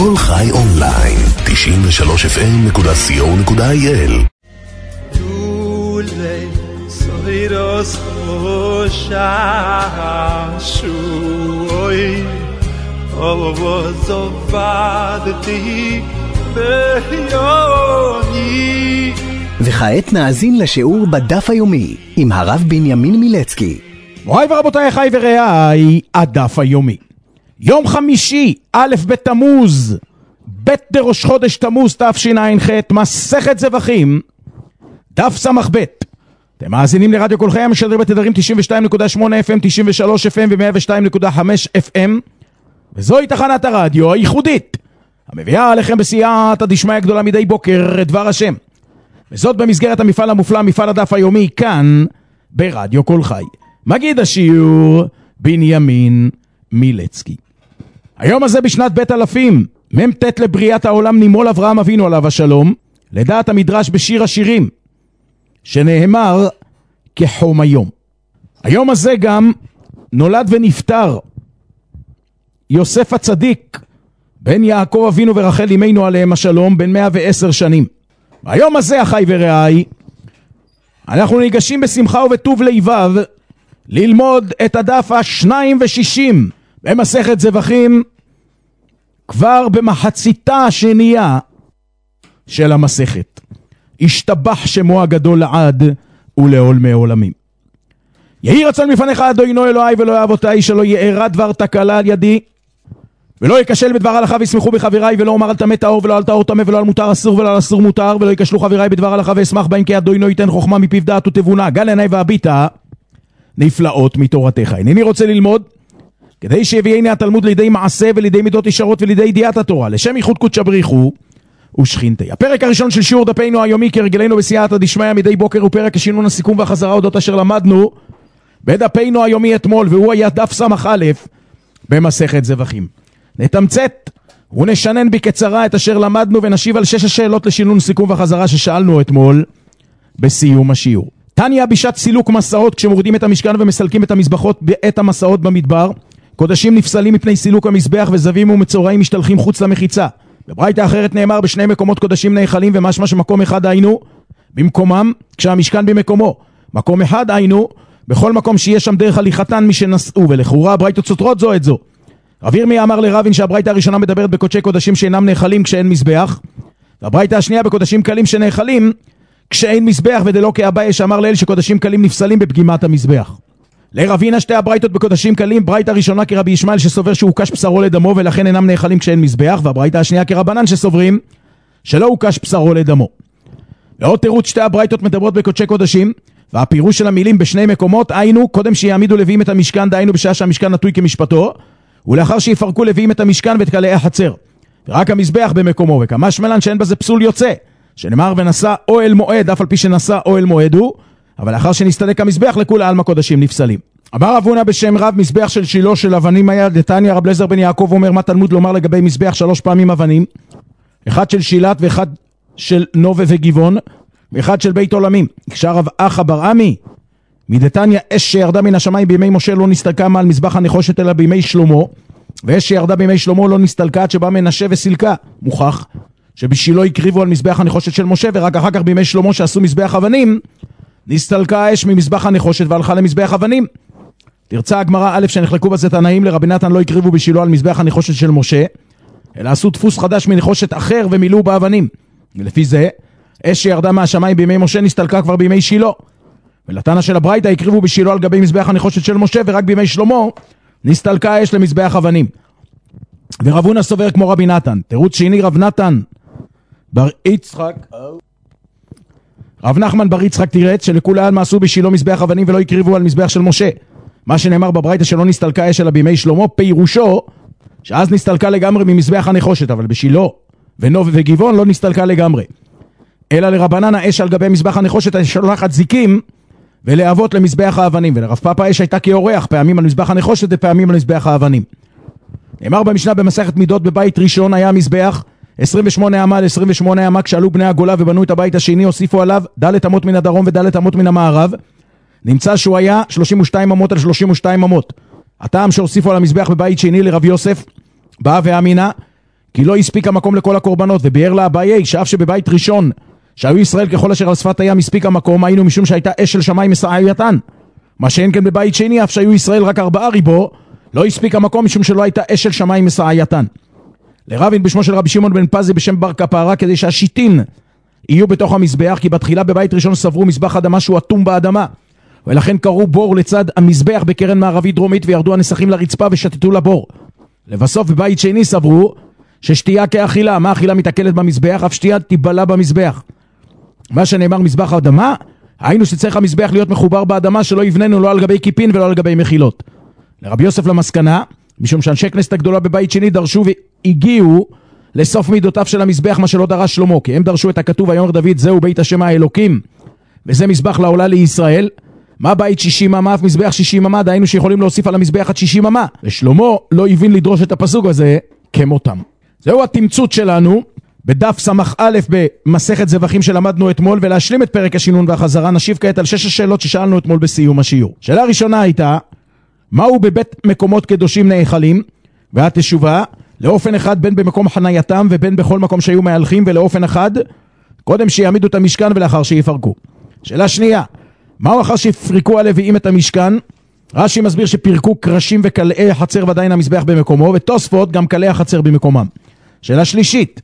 כל חי אונליין, 93fm.co.il. וכעת נאזין לשיעור בדף היומי עם הרב בנימין מילצקי. מוריי ורבותיי, חי ורעי, הדף היומי. יום חמישי, א' בתמוז, ב' דראש חודש תמוז תשע"ח, מסכת זבחים, דף סמך ב'. אתם מאזינים לרדיו כל חי, המשדר בתדרים 92.8 FM, 93 FM ו-102.5 FM, וזוהי תחנת הרדיו הייחודית, המביאה עליכם בסייעתא דשמיא גדולה מדי בוקר דבר השם. וזאת במסגרת המפעל המופלא, מפעל הדף היומי, כאן ברדיו כל חי. מגיד השיעור בנימין מילצקי. היום הזה בשנת בית אלפים, ממתת לבריאת העולם, נימול אברהם אבינו עליו השלום, לדעת המדרש בשיר השירים, שנאמר כחום היום. היום הזה גם נולד ונפטר יוסף הצדיק, בן יעקב אבינו ורחל אמנו עליהם השלום, בן 110 שנים. היום הזה, אחי ורעי, אנחנו ניגשים בשמחה ובטוב לבב ללמוד את הדף ה-62 במסכת זבחים, כבר במחציתה השנייה של המסכת. השתבח שמו הגדול לעד ולעולמי עולמים. יהי רצון מפניך אדוני אלוהי ואלוהי אבותיי, שלא יארע דבר תקלה על ידי, ולא יקשל בדבר הלכה וישמחו בחבריי, ולא אומר על טמא טהור ולא על טהור טמא, ולא על מותר אסור ולא על אסור מותר, ולא יקשלו חבריי בדבר הלכה ואשמח בהם, כי אדוני ייתן חוכמה מפיו דעת ותבונה, גל עיני והביטה נפלאות מתורתך. הנני רוצה ללמוד כדי שיביאני התלמוד לידי מעשה ולידי מידות ישרות ולידי ידיעת התורה, לשם ייחוד קודשא בריחו ושכינתי. הפרק הראשון של שיעור דפנו היומי כהרגלנו בסייעתא דשמיא מדי בוקר הוא פרק השינון, הסיכום והחזרה אודות אשר למדנו בדפנו היומי אתמול, והוא היה דף סמך א' במסכת זבחים. נתמצת ונשנן בקצרה את אשר למדנו, ונשיב על 6 השאלות לשינון, סיכום והחזרה ששאלנו אתמול בסיום השיעור. תניא בשעת סילוק מסעות, כשמורידים את המשכן ומסלקים את המזבחות בעת המסעות במדבר, קודשים נפסלים מפני סילוק המזבח, וזבים ומצורעים משתלחים חוץ למחיצה. בברייתא אחרת נאמר בשני מקומות קודשים נאכלים, ומשמע שמקום אחד היינו במקומם כשהמשכן במקומו, מקום אחד היינו בכל מקום שיש שם דרך הליכתן מי שנסעו, ולכאורה הברייתות סותרות זו את זו. רב ירמיה אמר לרבין שהברייתא הראשונה מדברת בקודשי קודשים שאינם נאכלים כשאין מזבח, והברייתא השנייה בקודשים קלים שנאכלים כשאין מזבח, ודלא כאביי שאמר לאל שקודשים קלים נפסלים בפגימת המזבח. לרבינה שתי הברייתות בקודשים קלים, ברייתא הראשונה כרבי ישמעאל שסובר שהוקש בשרו לדמו ולכן אינם נאכלים כשאין מזבח, והברייתא השנייה כרבנן שסוברים שלא הוקש בשרו לדמו. לעוד תירוץ שתי הברייתות מדברות בקודשי קודשים, והפירוש של המילים בשני מקומות היינו קודם שיעמידו לוויים את המשכן, דהיינו בשעה שהמשכן נטוי כמשפטו, ולאחר שיפרקו לוויים את המשכן ואת קלעי החצר, ורק המזבח במקומו, וכמה שמלן שאין בזה פסול יוצא, שנאמר ונשא אוהל מועד, אף על פי שנשא אוהל מועד הוא, אבל לאחר שנסתלק המזבח לכולי עלמא קודשים נפסלים. אמר רב הונא בשם רב, מזבח של שילה של אבנים היה. דתניא רב אליעזר בן יעקב אומר, מה תלמוד לומר לגבי מזבח 3 פעמים אבנים? אחד של שילת ואחד של נובה וגבעון ואחד של בית עולמים. הקשה רב אחא בר עמי מדתניא, אש שירדה מן השמיים בימי משה לא נסתלקה מעל מזבח הנחושת אלא בימי שלמה, ואש שירדה בימי שלמה לא נסתלקה עד שבא מנשה וסילקה. מוכח שבשילו הקריבו על מזבח הנחושת של משה, ורק אחר כך בימי שלמה שעשו מזבח אבנים נסתלקה האש ממזבח הנחושת והלכה למזבח אבנים. תרצה הגמרא א' שנחלקו בזה תנאים, לרבי נתן לא הקריבו בשילו על מזבח הנחושת של משה, אלא עשו דפוס חדש מנחושת אחר ומילאו באבנים, ולפי זה אש שירדה מהשמיים בימי משה נסתלקה כבר בימי שילה. ולתנא של הברייתא הקריבו בשילו על גבי מזבח הנחושת של משה, ורק בימי שלמה נסתלקה האש למזבח אבנים. ורב הונא סובר כמו רבי נתן. תירוץ שני, רב נתן בר יצחק, רב נחמן בר יצחק תירץ שלכולי עלמא עשו בשילו מזבח אבנים ולא הקריבו על מזבח של משה. מה שנאמר בברייתא שלא נסתלקה אש אלא בימי שלמה, פירושו שאז נסתלקה לגמרי ממזבח הנחושת, אבל בשילו ונוב וגבעון לא נסתלקה לגמרי. אלא לרבנן האש על גבי מזבח הנחושת שולחת זיקים ולהבות למזבח האבנים, ולרב פאפא האש הייתה כאורח, פעמים על מזבח הנחושת ופעמים על מזבח האבנים. נאמר במשנה במסכת מידות, בבית ראשון היה מזבח 28 אמה ל-28 אמה, כשעלו בני הגולה ובנו את הבית השני הוסיפו עליו ד' אמות מן הדרום וד' אמות מן המערב, נמצא שהוא היה 32 אמות על 32 אמות. הטעם שהוסיפו על המזבח בבית שני לרב יוסף בא ואמינה כי לא הספיק המקום לכל הקורבנות, וביאר לה אביי שאף שבבית ראשון שהיו ישראל ככל אשר על שפת הים הספיק המקום, היינו משום שהייתה אש של שמיים מסעייתן. מה שאין כן בבית שני, אף שהיו ישראל רק 4 ריבו, לא הספיק המקום משום שלא הייתה אש של שמיים מסעייתן. לרבין בשמו של רבי שמעון בן פזי בשם בר כפרה, כדי שהשיטין יהיו בתוך המזבח, כי בתחילה בבית ראשון סברו מזבח אדמה שהוא אטום באדמה, ולכן קראו בור לצד המזבח בקרן מערבית דרומית, וירדו הנסכים לרצפה ושתתו לבור. לבסוף בבית שני סברו ששתייה כאכילה, מה אכילה מתעכלת במזבח, אף שתייה תיבלה במזבח. מה שנאמר מזבח אדמה, היינו שצריך המזבח להיות מחובר באדמה, שלא יבננו לא על גבי כיפין ולא על גבי מחילות. לרבי יוסף למסקנה, משום שאנשי כנסת הגדולה בבית שני דרשו והגיעו לסוף מידותיו של המזבח, מה שלא דרש שלמה, כי הם דרשו את הכתוב ויאמר דוד זהו בית השם האלוקים, וזה מזבח לעולה לישראל. מה בית 60 אמה, אף מזבח 60 אמה, דהיינו שיכולים להוסיף על המזבח עד 60 אמה. ושלמה לא הבין לדרוש את הפסוק הזה כמותם. זהו התמצות שלנו בדף סמך א' במסכת זבחים שלמדנו אתמול, ולהשלים את פרק השינון והחזרה נשיב כעת על 6 השאלות ששאלנו אתמול בסיום השיעור. שאלה הראשונה הייתה, מהו בבית מקומות קדושים נאכלים? והתשובה, לאופן אחד בין במקום חנייתם ובין בכל מקום שהיו מהלכים, ולאופן אחד קודם שיעמידו את המשכן ולאחר שיפרקו. שאלה שנייה, מהו אחר שיפרקו הלוויים את המשכן? רש"י מסביר שפרקו קרשים וקלעי החצר ועדיין המזבח במקומו, ותוספות גם קלעי החצר במקומם. שאלה שלישית,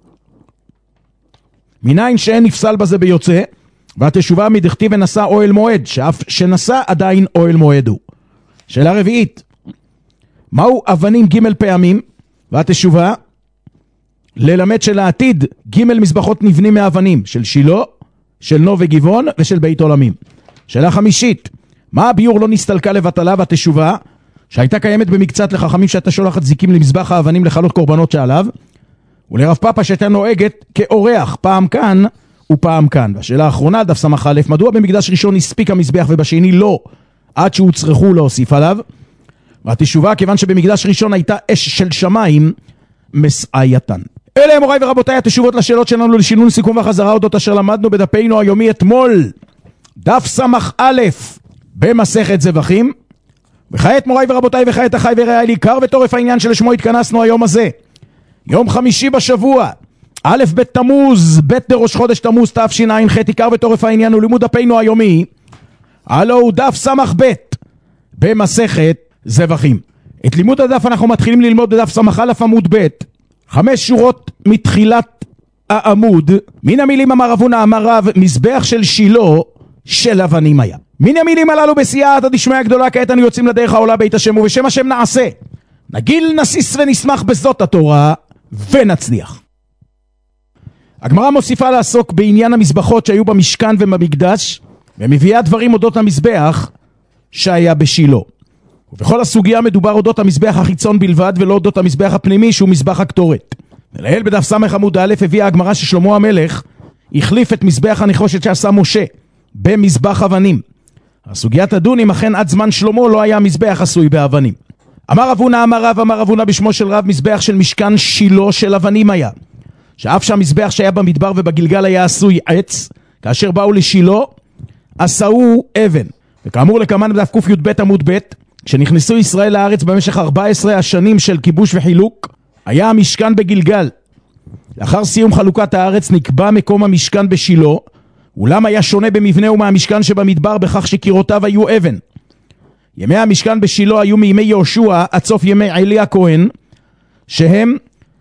מניין שאין נפסל בזה ביוצא? והתשובה, מדכתיב ונשא אוהל מועד, שאף שנשא עדיין אוהל מועד הוא. שאלה רביעית, מהו אבנים ג' פעמים? והתשובה, ללמד שלעתיד ג' מזבחות נבנים מאבנים, של שילה, של נוב וגבעון ושל בית עולמים. שאלה חמישית, מה הביור לא נסתלקה לבטלה? והתשובה, שהייתה קיימת במקצת לחכמים שהייתה שולחת זיקים למזבח האבנים לחלות קורבנות שעליו, ולרב פאפה שהייתה נוהגת כאורח, פעם כאן ופעם כאן. והשאלה האחרונה, דף סמך א', מדוע במקדש ראשון הספיק המזבח ובשני לא, עד שהוצרכו להוסיף עליו? והתשובה, כיוון שבמקדש ראשון הייתה אש של שמיים מסעייתן. אלה מוריי ורבותיי התשובות לשאלות שלנו לשינון סיכום וחזרה אודות אשר למדנו בדפנו היומי אתמול, דף סמך א' במסכת זבחים. וכעת מוריי ורבותיי וכעת אחי ורעי, עיקר וטורף העניין שלשמו התכנסנו היום הזה, יום חמישי בשבוע, א' ב' תמוז, ב' דראש חודש תמוז תשע"ח. עיקר וטורף העניין הוא לימוד דפנו היומי, הלו הוא דף סמך ב' במסכת זבחים. את לימוד הדף אנחנו מתחילים ללמוד בדף סמך א' עמוד ב', 5 שורות מתחילת העמוד. מן המילים אמר רבונה אמר רב, מזבח של שילה של אבנים היה. מן המילים הללו בסייעתא דשמיא גדולה, כעת אנו יוצאים לדרך העולה בית השם, ובשם השם נעשה, נגיל נסיס ונשמח בזאת התורה ונצליח. הגמרא מוסיפה לעסוק בעניין המזבחות שהיו במשכן ובמקדש, ומביאה דברים אודות המזבח שהיה בשילה. ובכל הסוגיה מדובר אודות המזבח החיצון בלבד, ולא אודות המזבח הפנימי שהוא מזבח הקטורת. לעיל בדף סמך עמוד א' הביאה הגמרא ששלמה המלך החליף את מזבח הנחושת שעשה משה במזבח אבנים. הסוגיה תדון אם אכן עד זמן שלמה לא היה מזבח עשוי באבנים. אמר רבונה אמר רב, אמר רבונה בשמו של רב, מזבח של משכן שילה של אבנים היה, שאף שהמזבח שהיה במדבר ובגלגל היה עשוי עץ, כאשר באו לשילה עשהו אבן. וכאמור לקמן בדף ק"י"ב עמוד ב', כשנכנסו ישראל לארץ במשך 14 השנים של כיבוש וחילוק, היה המשכן בגלגל. לאחר סיום חלוקת הארץ נקבע מקום המשכן בשילה, אולם היה שונה במבנהו מהמשכן שבמדבר בכך שקירותיו היו אבן. ימי המשכן בשילה היו מימי יהושע עד סוף ימי עלי הכהן, שהם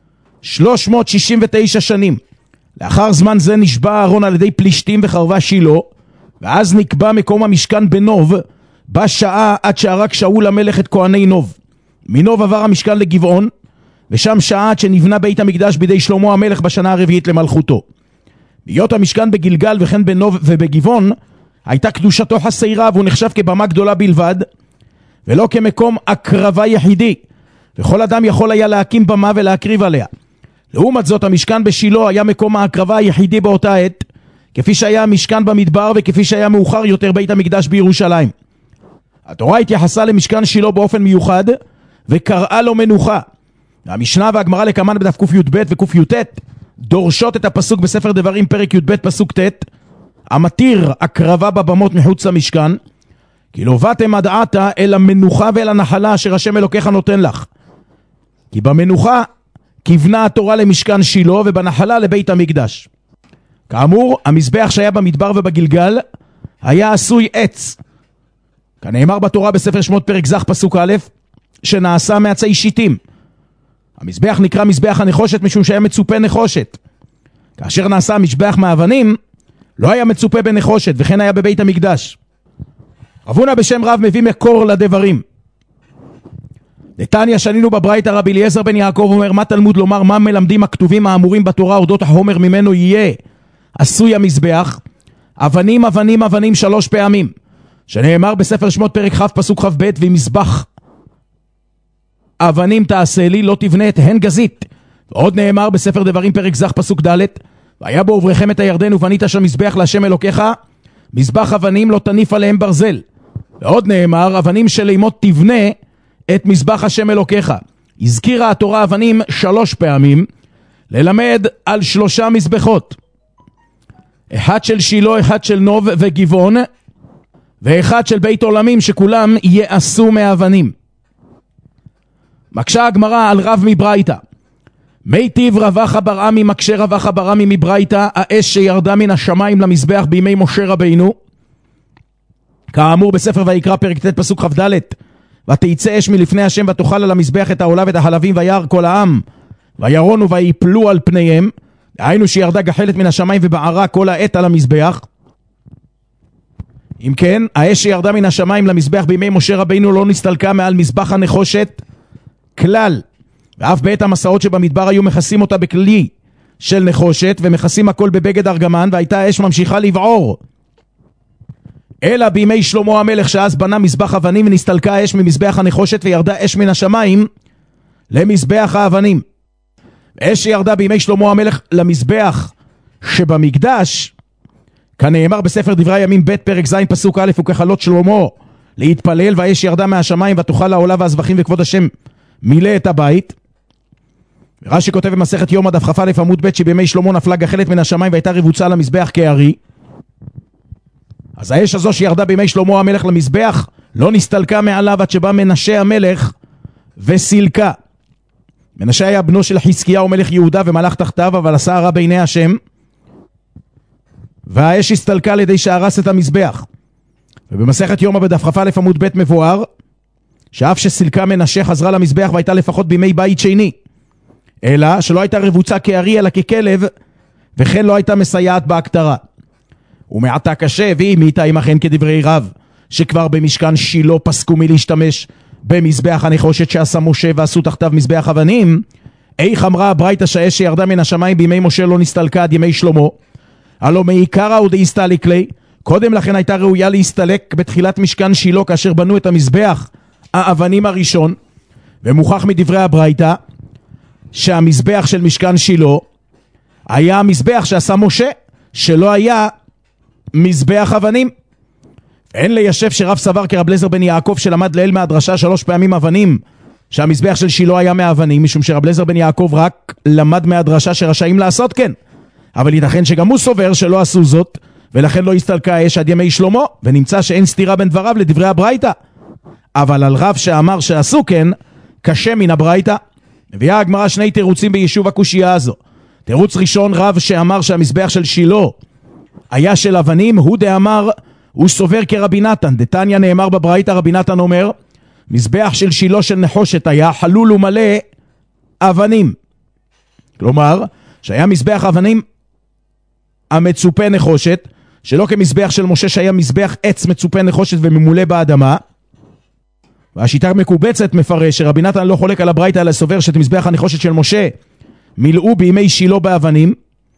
369 שנים. לאחר זמן זה נשבע אהרון על ידי פלישתים וחרבה שילה, ואז נקבע מקום המשכן בנוב, בשעה עד שהרג שאול המלך את כהני נוב. מנוב עבר המשכן לגבעון, ושם שעה עד שנבנה בית המקדש בידי שלמה המלך בשנה הרביעית למלכותו. בהיות המשכן בגלגל וכן בנוב ובגבעון, הייתה קדושתו חסרה, והוא נחשב כבמה גדולה בלבד, ולא כמקום הקרבה יחידי, וכל אדם יכול היה להקים במה ולהקריב עליה. לעומת זאת, המשכן בשילה היה מקום ההקרבה היחידי באותה עת, כפי שהיה המשכן במדבר וכפי שהיה מאוחר יותר בית המקדש בירושלים. התורה התייחסה למשכן שילה באופן מיוחד וקראה לו מנוחה. המשנה והגמרא לקמן בדף ק"י"ב וק"י"ט דורשות את הפסוק בספר דברים פרק י"ב פסוק ט', המתיר הקרבה בבמות מחוץ למשכן, כי לא באתם עד עתה אל המנוחה ואל הנחלה אשר השם אלוקיך נותן לך. כי במנוחה כיוונה התורה למשכן שילה ובנחלה לבית המקדש. כאמור, המזבח שהיה במדבר ובגלגל היה עשוי עץ. כנאמר בתורה בספר שמות פרק ז' פסוק א', שנעשה מעצי שיטים. המזבח נקרא מזבח הנחושת משום שהיה מצופה נחושת. כאשר נעשה מזבח מאבנים, לא היה מצופה בנחושת, וכן היה בבית המקדש. רב הונא בשם רב מביא מקור לדברים. דתניא שנינו בברייתא רבי אליעזר בן יעקב אומר, מה תלמוד לומר, מה מלמדים הכתובים האמורים בתורה אודות החומר ממנו יהיה עשוי המזבח? אבנים אבנים אבנים 3 פעמים, שנאמר בספר שמות פרק כ' פסוק כ"ב, ומזבח אבנים תעשה לי, לא תבנה את הן גזית. ועוד נאמר בספר דברים פרק ז' פסוק ד', והיה בו עברכם את הירדן ובנית שם מזבח להשם אלוקיך, מזבח אבנים לא תניף עליהם ברזל. ועוד נאמר, אבנים של אימות תבנה את מזבח השם אלוקיך. הזכירה התורה אבנים 3 פעמים, ללמד על 3 מזבחות. אחד של שילה, אחד של נוב וגבעון, ואחד של בית עולמים, שכולם יעשו מאבנים. מקשה הגמרא על רב מברייתא. מיטיב רבחה בר עמי מקשה רבחה בר עמי מברייתא, האש שירדה מן השמיים למזבח בימי משה רבינו, כאמור בספר ויקרא פרק ט' פסוק כ"ד, ותצא אש מלפני השם ותאכל על המזבח את העולה ואת החלבים, וירא כל העם וירונו ויפלו על פניהם, דהיינו שירדה גחלת מן השמיים ובערה כל העת על המזבח. אם כן, האש שירדה מן השמיים למזבח בימי משה רבינו לא נסתלקה מעל מזבח הנחושת כלל, ואף בעת המסעות שבמדבר היו מכסים אותה בכלי של נחושת ומכסים הכל בבגד ארגמן, והייתה האש ממשיכה לבעור. אלא בימי שלמה המלך שאז בנה מזבח אבנים, ונסתלקה האש ממזבח הנחושת וירדה אש מן השמיים למזבח האבנים. האש שירדה בימי שלמה המלך למזבח שבמקדש, כנאמר בספר דברי הימים ב' פרק ז' פסוק א', וככלות שלמה להתפלל, והאש ירדה מהשמיים ותאכל העולה והזבחים וכבוד השם מילא את הבית. רש"י כותב במסכת יומא דף כ"א עמוד ב', שבימי שלמה נפלה גחלת מן השמיים והייתה רבוצה למזבח כארי. אז האש הזו שירדה בימי שלמה המלך למזבח לא נסתלקה מעליו עד שבא מנשה המלך וסילקה. מנשה היה בנו של חזקיהו מלך יהודה ומלך תחתיו, אבל עשה הרע בעיני השם, והאש הסתלקה על ידי שהרס את המזבח. ובמסכת יומא בדף כ"א עמוד ב' מבואר שאף שסילקה מנשה חזרה למזבח והייתה לפחות בימי בית שני, אלא שלא הייתה רבוצה כארי אלא ככלב, וכן לא הייתה מסייעת בהקטרה. ומעתה קשה, ואם איתה אם אכן כדברי רב, שכבר במשכן שילה פסקו מלהשתמש במזבח הנחושת שעשה משה ועשו תחתיו מזבח אבנים, איך אמרה הברייתא שהאש שירדה מן השמיים בימי משה לא נסתלקה עד ימי שלמה? הלא מעיקרא ודאיסתליק ליה, קודם לכן הייתה ראויה להסתלק בתחילת משכן שילה כאשר בנו את המזבח האבנים הראשון, ומוכח מדברי הברייתא שהמזבח של משכן שילה היה המזבח שעשה משה, שלא היה מזבח אבנים. אין ליישב שרב סבר כרב אליעזר בן יעקב שלמד לעיל מהדרשה 3 פעמים אבנים, שהמזבח של שילה היה מאבנים, משום שרב אליעזר בן יעקב רק למד מהדרשה שרשאים לעשות כן, אבל ייתכן שגם הוא סובר שלא עשו זאת, ולכן לא הסתלקה האש עד ימי שלמה, ונמצא שאין סתירה בין דבריו לדברי הברייתא. אבל על רב שאמר שעשו כן, קשה מן הברייתא. מביאה הגמרא 2 תירוצים ביישוב הקושייה הזו. תירוץ ראשון, רב שאמר שהמזבח של שילה היה של אבנים, הוא דאמר, הוא סובר כרבי נתן. דתניא נאמר בברייתא, רבי נתן אומר, מזבח של שילה של נחושת היה חלול ומלא אבנים. כלומר, שהיה מזבח אבנים המצופה נחושת, שלא כמזבח של משה שהיה מזבח עץ מצופה נחושת וממולא באדמה. והשיטה מקובצת מפרש שרבי נתן לא חולק על הברייתא אלא סובר שאת מזבח הנחושת של משה מילאו בימי שילה באבנים,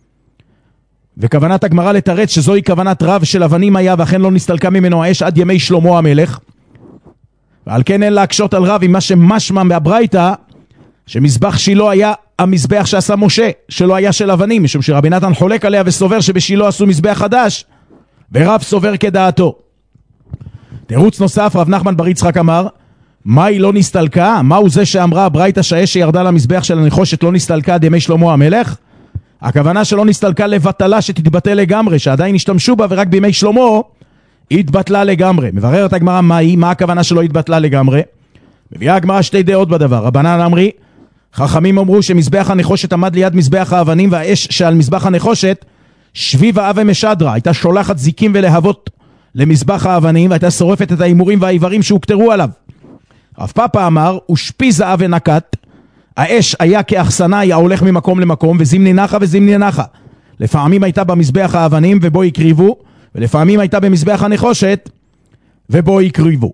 וכוונת הגמרא לתרץ שזוהי כוונת רב של אבנים היה, ואכן לא נסתלקה ממנו האש עד ימי שלמה המלך. ועל כן אין להקשות על רב עם מה שמשמע מהברייתא שמזבח שילה היה המזבח שעשה משה, שלא היה של אבנים, משום שרבי נתן חולק עליה וסובר שבשילה עשו מזבח חדש, ורב סובר כדעתו. תירוץ נוסף, רב נחמן בר יצחק אמר, מה היא לא נסתלקה? מהו זה שאמרה הברייתא שהאש שירדה למזבח של הנחושת לא נסתלקה עד ימי שלמה המלך? הכוונה שלא נסתלקה לבטלה, שתתבטל לגמרי, שעדיין השתמשו בה ורק בימי שלמה התבטלה לגמרי. מבררת הגמרא מה הכוונה שלא התבטלה לגמרי? מביאה הגמרא 2 דעות בדבר. רבנן אמרי, חכמים אמרו שמזבח הנחושת עמד ליד מזבח האבנים, והאש שעל מזבח הנחושת שביבה אבי משדרה, הייתה שולחת זיקים ולהבות למזבח האבנים, והייתה שורפת את האימורים והאיברים שהוקטרו עליו. רב פאפה אמר, ושפיזה אבי נקט, האש היה כאחסנה, היה הולך ממקום למקום, וזמני נחה וזמני נחה. לפעמים הייתה במזבח האבנים ובו יקריבו, ולפעמים הייתה במזבח הנחושת ובו יקריבו.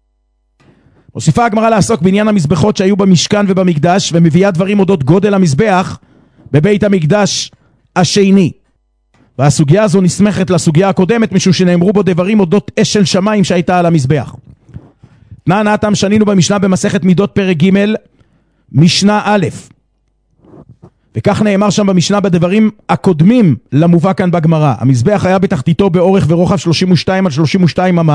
מוסיפה הגמרא לעסוק בעניין המזבחות שהיו במשכן ובמקדש, ומביאה דברים אודות גודל המזבח בבית המקדש השני. והסוגיה הזו נסמכת לסוגיה הקודמת, משום שנאמרו בו דברים אודות אש של שמיים שהייתה על המזבח. נעתם שנינו במשנה במסכת מידות פרק ג' משנה א', וכך נאמר שם במשנה בדברים הקודמים למובא כאן בגמרא. המזבח היה בתחתיתו באורך ורוחב 32 על 32 אמה,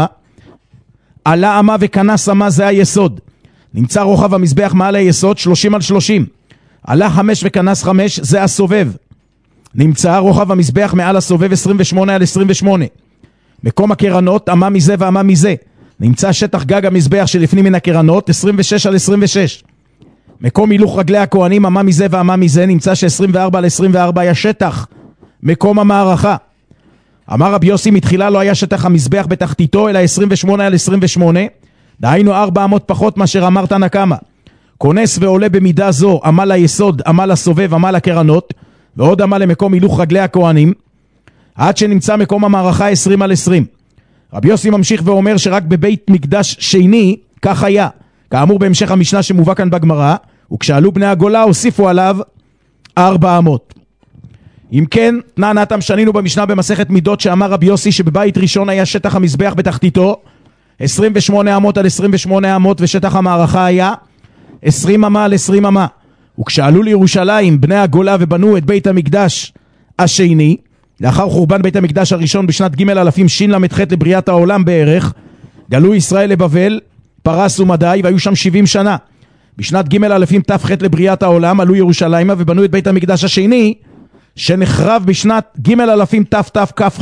עלה אמה וכנס אמה, זה היסוד. נמצא רוחב המזבח מעל היסוד 30 על 30, עלה 5 וכנס 5, זה הסובב. נמצא רוחב המזבח מעל הסובב 28 על 28. מקום הקרנות אמה מזה ואמה מזה. נמצא שטח גג המזבח שלפנים מן הקרנות 26 על 26. מקום הילוך רגלי הכהנים אמה מזה ואמה מזה, נמצא ש24 על 24 היה שטח מקום המערכה. אמר רבי יוסי, מתחילה לא היה שטח המזבח בתחתיתו אלא 28 על 28, דהיינו 400 פחות מאשר אמרת נקמה. כונס ועולה במידה זו אמה ליסוד, אמה לסובב, אמה לקרנות, ועוד אמה למקום הילוך רגלי הכהנים, עד שנמצא מקום המערכה 20 על 20. רבי יוסי ממשיך ואומר שרק בבית מקדש שני כך היה, כאמור בהמשך המשנה שמובא כאן בגמרא, וכשעלו בני הגולה הוסיפו עליו 400. אם כן, נעתם שנינו במשנה במסכת מידות שאמר רבי יוסי שבבית ראשון היה שטח המזבח בתחתיתו 28 אמות על 28 אמות, ושטח המערכה היה 20 אמה על 20 אמה. וכשעלו לירושלים בני הגולה ובנו את בית המקדש השני, לאחר חורבן בית המקדש הראשון בשנת ג' אלפים של"ח לבריאת העולם בערך, גלו ישראל לבבל, פרס ומדי, והיו שם 70 שנה. בשנת ג' אלפים ת"ח לבריאת העולם עלו ירושלימה ובנו את בית המקדש השני, שנחרב בשנת ג' אלפים ת"כ"ח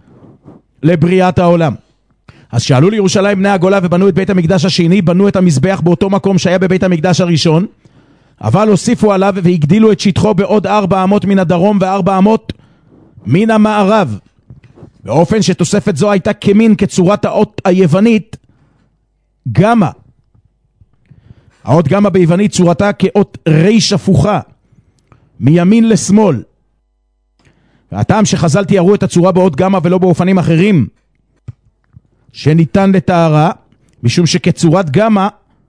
לבריאת העולם. אז שעלו לירושלים בני הגולה ובנו את בית המקדש השני, בנו את המזבח באותו מקום שהיה בבית המקדש הראשון, אבל הוסיפו עליו והגדילו את שטחו בעוד 400 מן הדרום ו400 מן המערב, באופן שתוספת זו הייתה כמין כצורת האות היוונית גמה. האות גמה ביוונית צורתה כאות ריש הפוכה מימין לשמאל, והטעם שחז"ל תיארו את הצורה באות גמה ולא באופנים אחרים שניתן לתארה, משום שכצורת גמה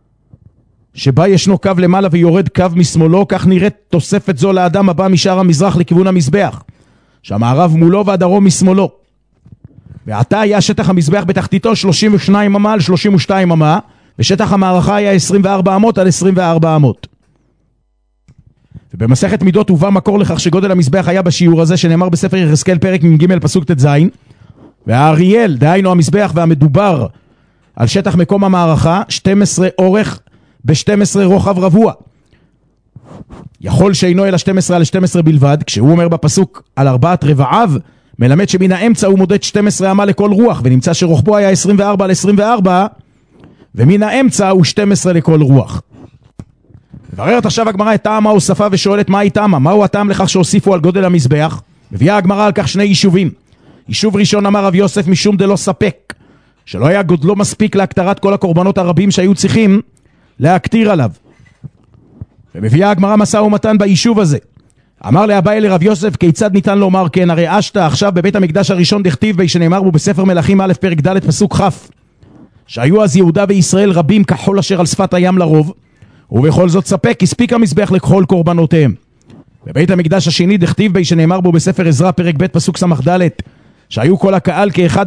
שבה ישנו קו למעלה ויורד קו משמאלו, כך נראית תוספת זו לאדם הבא משער המזרח לכיוון המזבח, שהמערב מולו והדרום משמאלו. ועתה היה שטח המזבח בתחתיתו 32 אמה על 32 אמה, ושטח המערכה היה 24 אמות על 24 אמות. ובמסכת מידות הובא מקור לכך שגודל המזבח היה בשיעור הזה שנאמר בספר יחזקאל פרק מ"ג פסוק ט"ז, והאריאל, דהיינו המזבח והמדובר על שטח מקום המערכה 12 אורך ב12 רוחב רבוע, יכול שאינו אלא 12 על 12 בלבד. כשהוא אומר בפסוק על 4 רבעיו, מלמד שמן האמצע הוא מודד 12 אמה לכל רוח, ונמצא שרוחבו היה 24 על 24, ומן האמצע הוא 12 לכל רוח. מבררת עכשיו הגמרא את טעם ההוספה ושואלת מה היא טעמה, מהו הטעם לכך שהוסיפו על גודל המזבח? מביאה הגמרא על כך שני יישובים. יישוב ראשון אמר רב יוסף משום דלא ספק, שלא היה גודלו מספיק להקטרת כל הקורבנות הרבים שהיו צריכים להקטיר עליו. ומביאה הגמרא משא ומתן ביישוב הזה. אמר לאביי לרב יוסף, כיצד ניתן לומר כן? הרי אשת עכשיו בבית המקדש הראשון דכתיב בי, שנאמר בו בספר מלכים א' פרק ד' פסוק כ', שהיו אז יהודה וישראל רבים כחול אשר על שפת הים לרוב, ובכל זאת ספק הספיק המזבח לכל קורבנותיהם. בבית המקדש השני דכתיב בי, שנאמר בו בספר עזרא פרק ב' פסוק סמ"ד, שהיו כל הקהל כאחד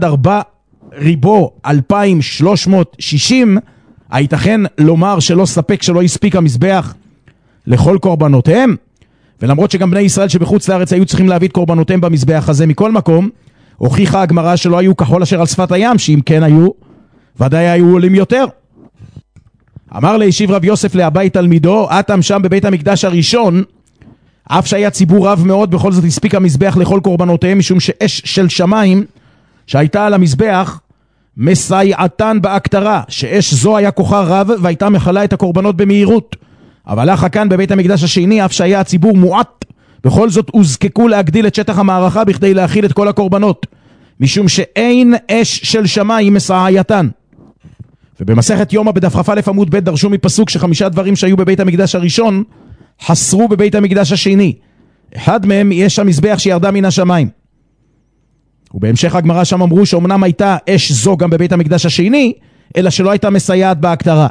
4,260, הייתכן לומר שלא ספק שלא הספיק המזבח לכל קורבנותיהם? ולמרות שגם בני ישראל שבחוץ לארץ היו צריכים להביא את קורבנותיהם במזבח הזה, מכל מקום הוכיחה הגמרא שלא היו כחול אשר על שפת הים, שאם כן היו ודאי היו עולים יותר. אמר להשיב רב יוסף לאביי תלמידו, אתם שם בבית המקדש הראשון, אף שהיה ציבור רב מאוד, בכל זאת הספיק המזבח לכל קורבנותיהם, משום שאש של שמיים שהייתה על המזבח מסייעתן בהקטרה, שאש זו היה כוחה רב והייתה מחלה את הקורבנות במהירות. אבל אחר כאן בבית המקדש השני, אף שהיה הציבור מועט, בכל זאת הוזקקו להגדיל את שטח המערכה בכדי להכיל את כל הקורבנות, משום שאין אש של שמיים מסעייתן. ובמסכת יומא בדף כ"א עמוד ב' דרשו מפסוק ש5 דברים שהיו בבית המקדש הראשון חסרו בבית המקדש השני. אחד מהם יש המזבח שירדה מן השמיים. ובהמשך הגמרא שם אמרו שאומנם הייתה אש זו גם בבית המקדש השני, אלא שלא הייתה מסייעת בהקטרה.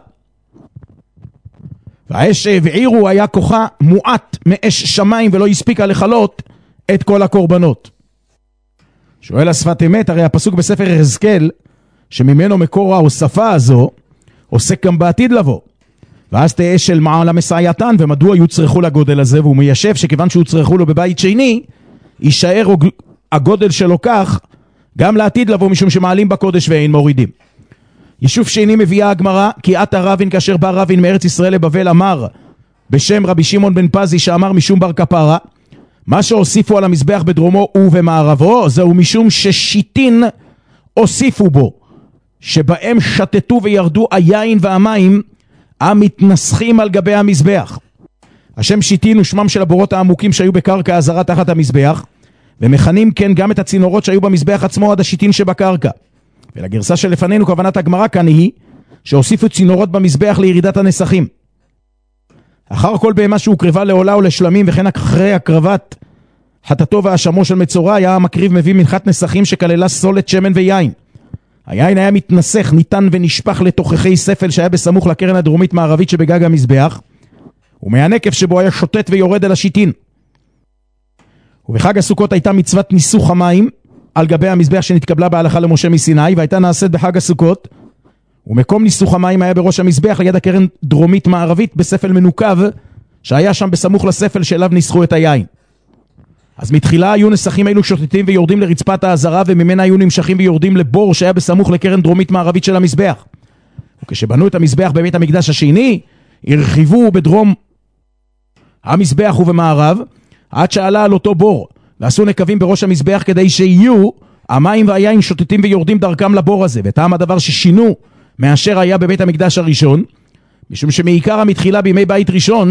והאש שהבעירו היה כוחה מועט מאש שמיים ולא הספיקה לחלות את כל הקורבנות. שואל השפת אמת, הרי הפסוק בספר יחזקאל שממנו מקור ההוספה הזו עוסק גם בעתיד לבוא. ואז תהיה של מעלה מסעייתן, ומדוע יוצרכו לגודל הזה, והוא מיישב שכיוון שהוצרכו לו בבית שני, יישאר הגודל שלו כך גם לעתיד לבוא, משום שמעלים בקודש ואין מורידים. יישוב שני מביאה הגמרא, כי עת הרבין כאשר בא רבין מארץ ישראל לבבל אמר בשם רבי שמעון בן פזי שאמר משום בר כפרה, מה שהוסיפו על המזבח בדרומו ובמערבו זהו משום ששיטין הוסיפו בו, שבהם שתתו וירדו היין והמים המתנסחים על גבי המזבח. השם שיטין הוא שמם של הבורות העמוקים שהיו בקרקע הזרה תחת המזבח, ומכנים כן גם את הצינורות שהיו במזבח עצמו עד השיטין שבקרקע. ולגרסה שלפנינו כוונת הגמרא כאן היא שהוסיפו צינורות במזבח לירידת הנסחים. אחר כל בהמה שהוקרבה לעולה או לשלמים, וכן אחרי הקרבת חטאתו והאשמו של מצורע, היה המקריב מביא מנחת נסחים שכללה סולת שמן ויין. היין היה מתנסח, ניתן ונשפך לתוככי ספל שהיה בסמוך לקרן הדרומית מערבית שבגג המזבח, ומהנקף שבו היה שוטט ויורד אל השיטין. ובחג הסוכות הייתה מצוות ניסוך המים על גבי המזבח שנתקבלה בהלכה למשה מסיני, והייתה נעשית בחג הסוכות, ומקום ניסוך המים היה בראש המזבח ליד הקרן דרומית מערבית בספל מנוקב שהיה שם בסמוך לספל שאליו ניסחו את היין. אז מתחילה היו נסחים אלו שוטטים ויורדים לרצפת העזרה, וממנה היו נמשכים ויורדים לבור שהיה בסמוך לקרן דרומית מערבית של המזבח. וכשבנו את המזבח בבית המקדש השני, הרחיבו בדרום המזבח ובמערב, עד שעלה על אותו בור, ועשו נקבים בראש המזבח כדי שיהיו המים והיין שוטטים ויורדים דרכם לבור הזה. וטעם הדבר ששינו מאשר היה בבית המקדש הראשון, משום שמעיקר המתחילה בימי בית ראשון,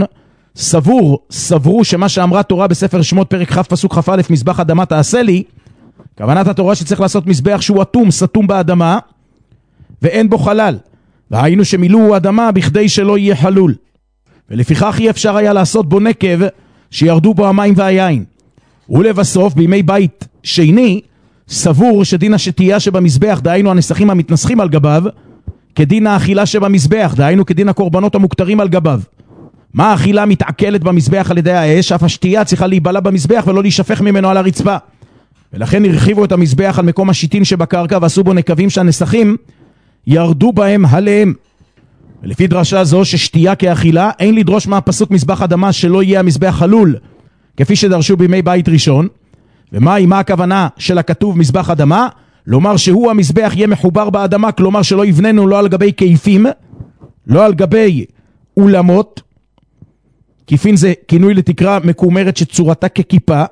סברו שמה שאמרה תורה בספר שמות פרק כ' פסוק כ"א, מזבח אדמה תעשה לי, כוונת התורה שצריך לעשות מזבח שהוא אטום, סתום באדמה, ואין בו חלל, והיינו שמילאו אדמה בכדי שלא יהיה חלול, ולפיכך אי אפשר היה לעשות בו נקב שירדו בו המים והיין. ולבסוף בימי בית שני סבור שדין השתייה שבמזבח, דהיינו הנסחים המתנסחים על גביו, כדין האכילה שבמזבח, דהיינו כדין הקורבנות המוקטרים על גביו. מה האכילה מתעכלת במזבח על ידי האש, אף השתייה צריכה להיבלע במזבח ולא להישפך ממנו על הרצפה. ולכן הרחיבו את המזבח על מקום השיטין שבקרקע, ועשו בו נקבים שהנסחים ירדו בהם עליהם. ולפי דרשה זו ששתייה כאכילה, אין לדרוש מהפסוק מזבח אדמה שלא יהיה המזבח חלול, כפי שדרשו בימי בית ראשון. ומה הכוונה של הכתוב מזבח אדמה? לומר שהוא המזבח יהיה מחובר באדמה, כלומר שלא יבננו לא על גבי כיפים, לא על גבי אולמות. כיפין זה כינוי לתקרה מקומרת שצורתה ככיפה,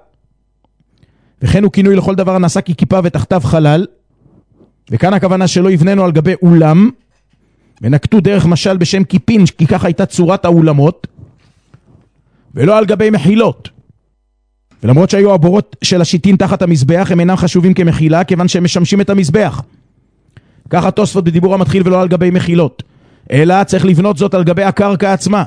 וכן הוא כינוי לכל דבר הנעשה ככיפה ותחתיו חלל. וכאן הכוונה שלא יבננו על גבי אולם, ונקטו דרך משל בשם כיפין, כי ככה הייתה צורת האולמות, ולא על גבי מחילות. ולמרות שהיו הבורות של השיטין תחת המזבח, הם אינם חשובים כמחילה, כיוון שהם משמשים את המזבח. ככה תוספות בדיבור המתחיל, ולא על גבי מחילות, אלא צריך לבנות זאת על גבי הקרקע עצמה.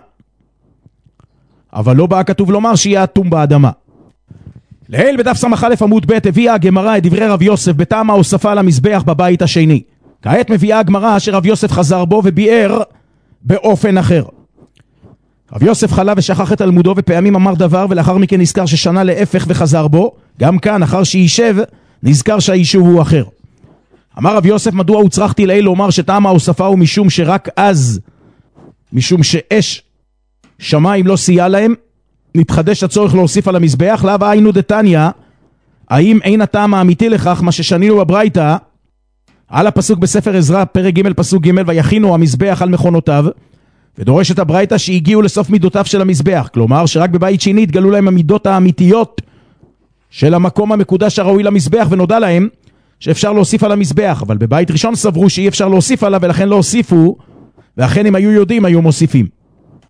אבל לא בא כתוב לומר שיהיה אטום באדמה. לעיל בדף סמ"א עמוד ב' הביאה הגמרא את דברי רב יוסף בטעם ההוספה על המזבח בבית השני. כעת מביאה הגמרא שרב יוסף חזר בו וביאר באופן אחר. רב יוסף חלה ושכח את תלמודו, ופעמים אמר דבר ולאחר מכן נזכר ששנה להפך וחזר בו. גם כאן אחר שישב נזכר שהיישוב הוא אחר. אמר רב יוסף, מדוע הוצרכתי לעיל לומר שטעם ההוספה הוא משום שרק אז, משום שאש שמיים לא סייע להם, נתחדש הצורך להוסיף על המזבח? לאו היינו דתניא, האם אין הטעם האמיתי לכך מה ששנינו בברייתא על הפסוק בספר עזרא פרק ג' פסוק ג' ויכינו המזבח על מכונותיו, ודורש את הברייתא שהגיעו לסוף מידותיו של המזבח, כלומר שרק בבית שני התגלו להם המידות האמיתיות של המקום המקודש הראוי למזבח, ונודע להם שאפשר להוסיף על המזבח. אבל בבית ראשון סברו שאי אפשר להוסיף עליו, ולכן לא הוסיפו, ואכן אם היו יודעים היו מוסיפים.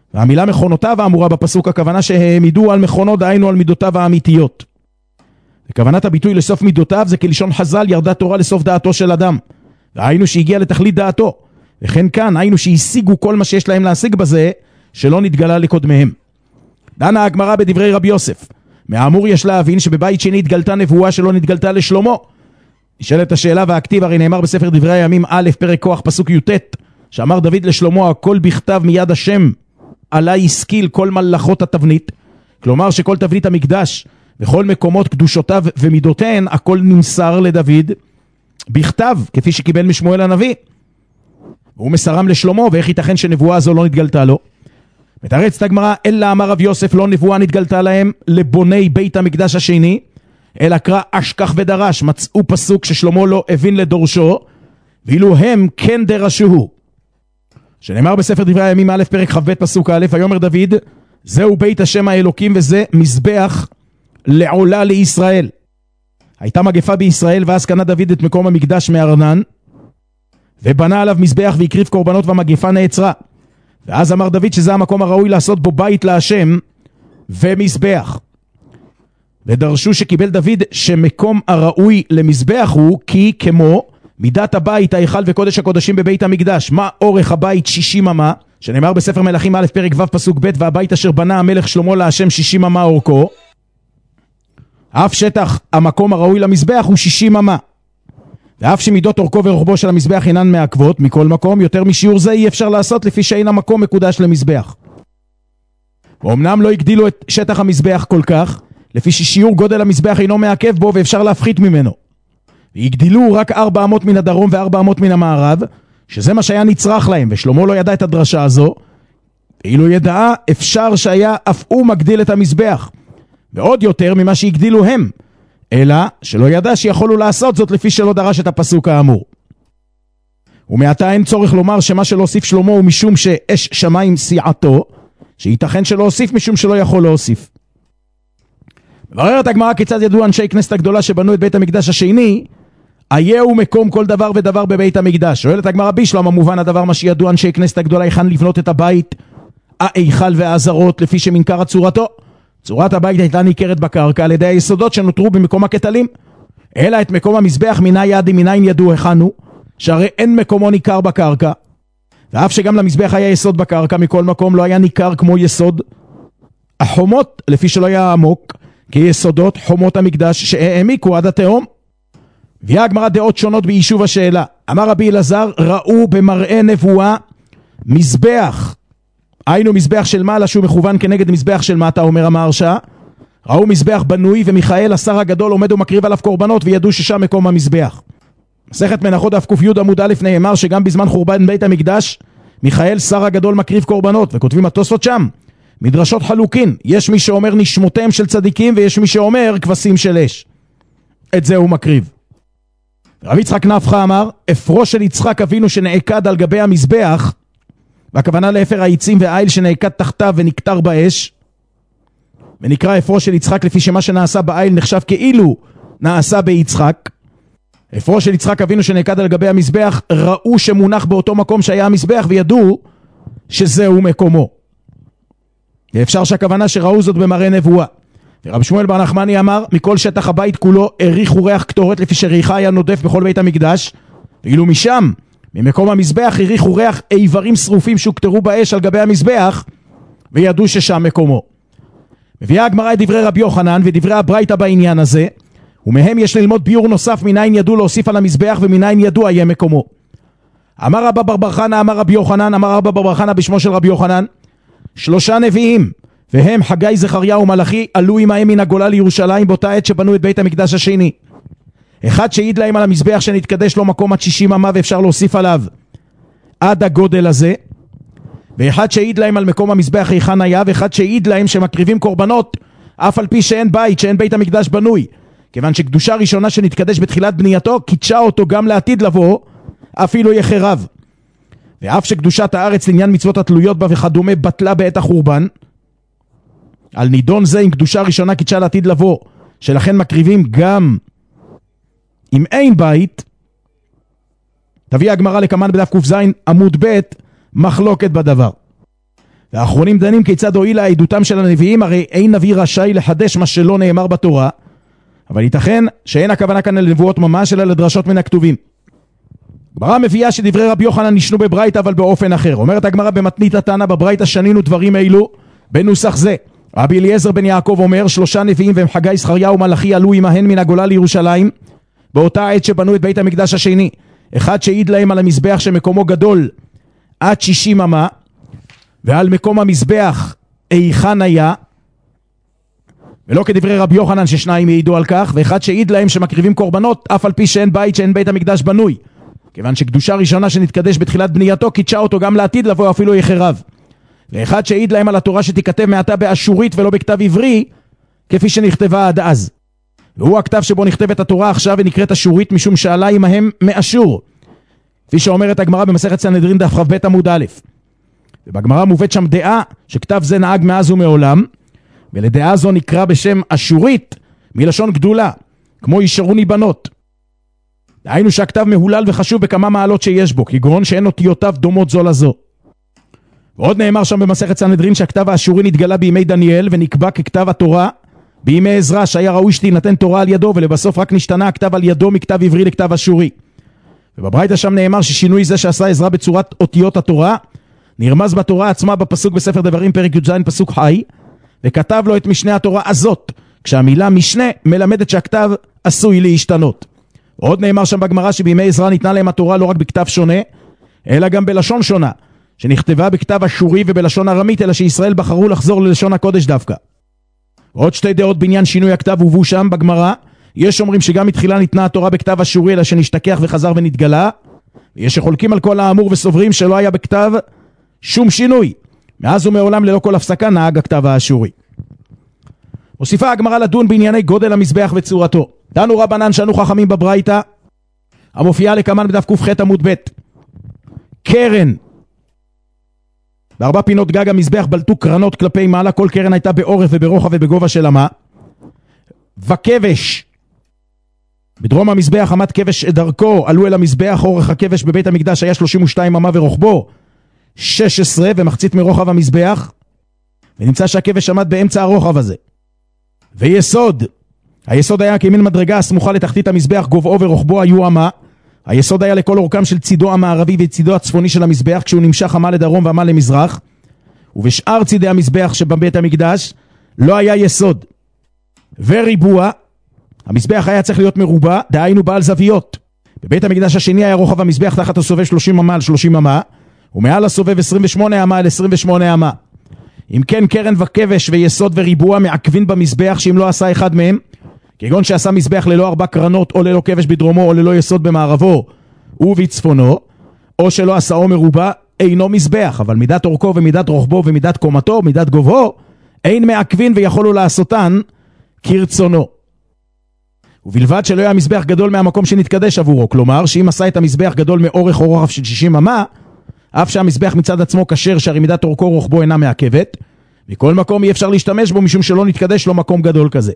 והמילה מכונותיו האמורה בפסוק, הכוונה שהעמידו על מכונות, דהיינו על מידותיו האמיתיות. וכוונת הביטוי לסוף מידותיו זה כלשון חז"ל, ירדה תורה לסוף דעתו של אדם. והיינו שהגיע לתכלית דעתו. וכן כאן, היינו שהשיגו כל מה שיש להם להשיג בזה, שלא נתגלה לקודמיהם. דנה הגמרא בדברי רבי יוסף. מהאמור יש להבין שבבית שני התגלתה נבואה שלא נתגלתה לשלמה. נשאלת השאלה והכתיב, הרי נאמר בספר דברי הימים א' פרק כוח פסוק י"ט, שאמר דוד לשלמה, הכל בכתב מיד השם, עלי השכיל כל מלאכות התבנית. כלומר שכל תבנית המקדש וכל מקומות קדושותיו ומידותיהן, הכל נמסר לדוד בכתב, כפי שקיבל משמואל הנביא. והוא מסרם לשלמה, ואיך ייתכן שנבואה הזו לא נתגלתה לו? מתרצת הגמרא, אלא אמר רב יוסף, לא נבואה נתגלתה להם לבוני בית המקדש השני, אלא קרא אשכח ודרש, מצאו פסוק ששלמה לא הבין לדורשו, ואילו הם כן דרשוהו. שנאמר בספר דברי הימים א' פרק כ"ב פסוק א', ויאמר דוד, זהו בית השם האלוקים וזה מזבח לעולה לישראל. הייתה מגפה בישראל, ואז קנה דוד את מקום המקדש מארנן, ובנה עליו מזבח והקריב קורבנות, והמגפה נעצרה. ואז אמר דוד שזה המקום הראוי לעשות בו בית להשם ומזבח. ודרשו שקיבל דוד שמקום הראוי למזבח הוא כי כמו מידת הבית, ההיכל וקודש הקודשים בבית המקדש. מה אורך הבית? 60 אמה, שנאמר בספר מלכים א' פרק ו' פסוק ב', והבית אשר בנה המלך שלמה להשם 60 אמה אורכו. אף שטח המקום הראוי למזבח הוא 60 אמה. ואף שמידות אורכו ורוחבו של המזבח אינן מעכבות, מכל מקום יותר משיעור זה אי אפשר לעשות, לפי שאין המקום מקודש למזבח. ואומנם לא הגדילו את שטח המזבח כל כך, לפי ששיעור גודל המזבח אינו מעכב בו ואפשר להפחית ממנו. והגדילו רק 400 מן הדרום ו400 מן המערב, שזה מה שהיה נצרך להם, ושלמה לא ידע את הדרשה הזו. ואילו ידעה, אפשר שהיה אף הוא מגדיל את המזבח, ועוד יותר ממה שהגדילו הם, אלא שלא ידע שיכולו לעשות זאת לפי שלא דרש את הפסוק האמור. ומעתה אין צורך לומר שמה שלא הוסיף שלמה הוא משום שאש שמיים סיעתו, שייתכן שלא הוסיף משום שלא יכול להוסיף. מבררת הגמרא כיצד ידעו אנשי כנסת הגדולה שבנו את בית המקדש השני, היהו מקום כל דבר ודבר בבית המקדש. שואלת הגמרא, בישלום המובן הדבר מה שידעו אנשי כנסת הגדולה היכן לבנות את הבית, ההיכל והעזרות, לפי שמנקר צורתו. צורת הבית הייתה ניכרת בקרקע על ידי היסודות שנותרו במקום הכתלים, אלא את מקום המזבח מינה ידי מניין ידעו הכנו, שהרי אין מקומו ניכר בקרקע. ואף שגם למזבח היה יסוד בקרקע, מכל מקום לא היה ניכר כמו יסוד החומות, לפי שלא היה עמוק כיסודות חומות המקדש שהעמיקו עד התהום. והיא הגמרא דעות שונות ביישוב השאלה. אמר רבי אלעזר, ראו במראה נבואה מזבח, היינו מזבח של מעלה שהוא מכוון כנגד מזבח של מטה, אומר המהרש"א. ראו מזבח בנוי ומיכאל השר הגדול עומד ומקריב עליו קורבנות, וידעו ששם מקום המזבח. מסכת מנחות דף ק"י עמוד א' נאמר שגם בזמן חורבן בית המקדש מיכאל שר הגדול מקריב קורבנות, וכותבים התוספות שם מדרשות חלוקין, יש מי שאומר נשמותיהם של צדיקים ויש מי שאומר כבשים של אש. את זה הוא מקריב. רב יצחק נפחא אמר, אפרו של יצחק אבינו שנעקד על גבי המזבח, והכוונה לאפר העצים והאיל שנעקד תחתיו ונקטר באש, ונקרא אפרו של יצחק לפי שמה שנעשה באיל נחשב כאילו נעשה ביצחק. אפרו של יצחק אבינו שנעקד על גבי המזבח, ראו שמונח באותו מקום שהיה המזבח וידעו שזהו מקומו. ואפשר שהכוונה שראו זאת במראה נבואה. ורב שמואל בר נחמני אמר, מכל שטח הבית כולו הריחו ריח קטורת, לפי שריחה היה נודף בכל בית המקדש, ואילו משם ממקום המזבח הריחו ריח איברים שרופים שהוקטרו באש על גבי המזבח, וידעו ששם מקומו. מביאה הגמרא את דברי רבי יוחנן ודברי הברייתא בעניין הזה, ומהם יש ללמוד ביור נוסף מניין ידעו להוסיף על המזבח ומניין ידוע יהיה מקומו. אמר רבא בר חנא אמר רבי יוחנן, אמר רבא בר חנא בשמו של רבי יוחנן, 3 נביאים, והם חגי זכריה ומלאכי, עלו עמהם מן הגולה לירושלים באותה עת שבנו את בית המקדש השני. אחד שהעיד להם על המזבח שנתקדש לו מקום עד 60 אמה ואפשר להוסיף עליו עד הגודל הזה, ואחד שהעיד להם על מקום המזבח היכן היה, ואחד שהעיד להם שמקריבים קורבנות אף על פי שאין בית, שאין בית המקדש בנוי, כיוון שקדושה ראשונה שנתקדש בתחילת בנייתו קידשה אותו גם לעתיד לבוא אפילו יחרב. ואף שקדושת הארץ לעניין מצוות התלויות בה וכדומה בטלה בעת החורבן, על נידון זה עם קדושה ראשונה קידשה לעתיד לבוא, שלכן מקריבים גם אם אין בית. תביא הגמרא לקמן בדף ק"ז עמוד ב' מחלוקת בדבר. והאחרונים דנים כיצד הועילה עדותם של הנביאים, הרי אין נביא רשאי לחדש מה שלא נאמר בתורה, אבל ייתכן שאין הכוונה כאן לנבואות ממש, אלא לדרשות מן הכתובים. הגמרא מביאה שדברי רבי יוחנן נשנו בברייתא, אבל באופן אחר. אומרת הגמרא במתנית התנא, בברייתא שנינו דברים אלו בנוסח זה. רבי אליעזר בן יעקב אומר, 3 נביאים והם חגי, זכריה ומלאכי עלו עמהן מן הגולה לירושלים, באותה עת שבנו את בית המקדש השני. אחד שהעיד להם על המזבח שמקומו גדול עד 60 אמה, ועל מקום המזבח איכן היה, ולא כדברי רבי יוחנן ששניים העידו על כך, ואחד שהעיד להם שמקריבים קורבנות אף על פי שאין בית, שאין בית המקדש בנוי, כיוון שקדושה ראשונה שנתקדש בתחילת בנייתו קידשה אותו גם לעתיד לבוא אפילו יחרב. ואחד שהעיד להם על התורה שתיכתב מעתה באשורית ולא בכתב עברי כפי שנכתבה עד אז, והוא הכתב שבו נכתבת התורה עכשיו ונקראת אשורית, משום שעלה עמהם מאשור, כפי שאומרת הגמרא במסכת סנהדרין דף כ"ב עמוד א'. ובגמרא מובאת שם דעה שכתב זה נהג מאז ומעולם, ולדעה זו נקרא בשם אשורית מלשון גדולה, כמו ישרוני בנות. דהיינו שהכתב מהולל וחשוב בכמה מעלות שיש בו, כגון שאין אותיותיו דומות זו לזו. ועוד נאמר שם במסכת סנהדרין שהכתב האשורי נתגלה בימי דניאל ונקבע ככתב התורה בימי עזרא, שהיה ראוי שתינתן תורה על ידו, ולבסוף רק נשתנה הכתב על ידו מכתב עברי לכתב אשורי. ובברייתא שם נאמר ששינוי זה שעשה עזרא בצורת אותיות התורה נרמז בתורה עצמה בפסוק בספר דברים פרק י"ז פסוק חי, וכתב לו את משנה התורה הזאת, כשהמילה משנה מלמדת שהכתב עשוי להשתנות. עוד נאמר שם בגמרא שבימי עזרא ניתנה להם התורה לא רק בכתב שונה, אלא גם בלשון שונה, שנכתבה בכתב אשורי ובלשון ארמית, אלא שישראל בחרו לחזור ללשון הקודש דווקא. עוד 2 דעות בעניין שינוי הכתב הובאו שם בגמרא. יש אומרים שגם מתחילה ניתנה התורה בכתב אשורי, אלא שנשתכח וחזר ונתגלה, ויש שחולקים על כל האמור וסוברים שלא היה בכתב שום שינוי, מאז ומעולם ללא כל הפסקה נהג הכתב האשורי. הוסיפה הגמרא לדון בענייני גודל המזבח וצורתו. דנו רבנן שנו חכמים בברייתא המופיעה לקמן בדף ק"ח עמוד ב', קרן ב4 פינות גג המזבח בלטו קרנות כלפי מעלה, כל קרן הייתה באורך וברוחב ובגובה של אמה. וכבש בדרום המזבח עמד כבש דרכו, עלו אל המזבח, אורך הכבש בבית המקדש היה 32 אמה ורוחבו 16 ומחצית מרוחב המזבח, ונמצא שהכבש עמד באמצע הרוחב הזה. ויסוד, היסוד היה כמין מדרגה הסמוכה לתחתית המזבח, גובהו ורוחבו היו אמה. היסוד היה לכל אורכם של צידו המערבי וצידו הצפוני של המזבח, כשהוא נמשך אמה לדרום ואמה למזרח, ובשאר צידי המזבח שבבית המקדש לא היה יסוד. וריבוע, המזבח היה צריך להיות מרובע, דהיינו בעל זוויות. בבית המקדש השני היה רוחב המזבח תחת הסובב 30 אמה על 30 אמה, ומעל הסובב 28 אמה על 28 אמה. אם כן, קרן וכבש ויסוד וריבוע מעכבים במזבח שאם לא עשה אחד מהם, כגון שעשה מזבח ללא 4 קרנות, או ללא כבש בדרומו, או ללא יסוד במערבו ובצפונו, או שלא עשאו מרובע, אינו מזבח. אבל מידת אורכו ומידת רוחבו ומידת קומתו ומידת גובהו אין מעכבים ויכולו לעשותן כרצונו. ובלבד שלא היה מזבח גדול מהמקום שנתקדש עבורו, כלומר שאם עשה את המזבח גדול מאורך או רוחב של 60 אמה, אף שהמזבח מצד עצמו כשר, שהרי מידת אורכו רוחבו אינה מעכבת, מכל מקום אי אפשר להשתמש בו משום שלא נתקדש לו מקום גדול כזה.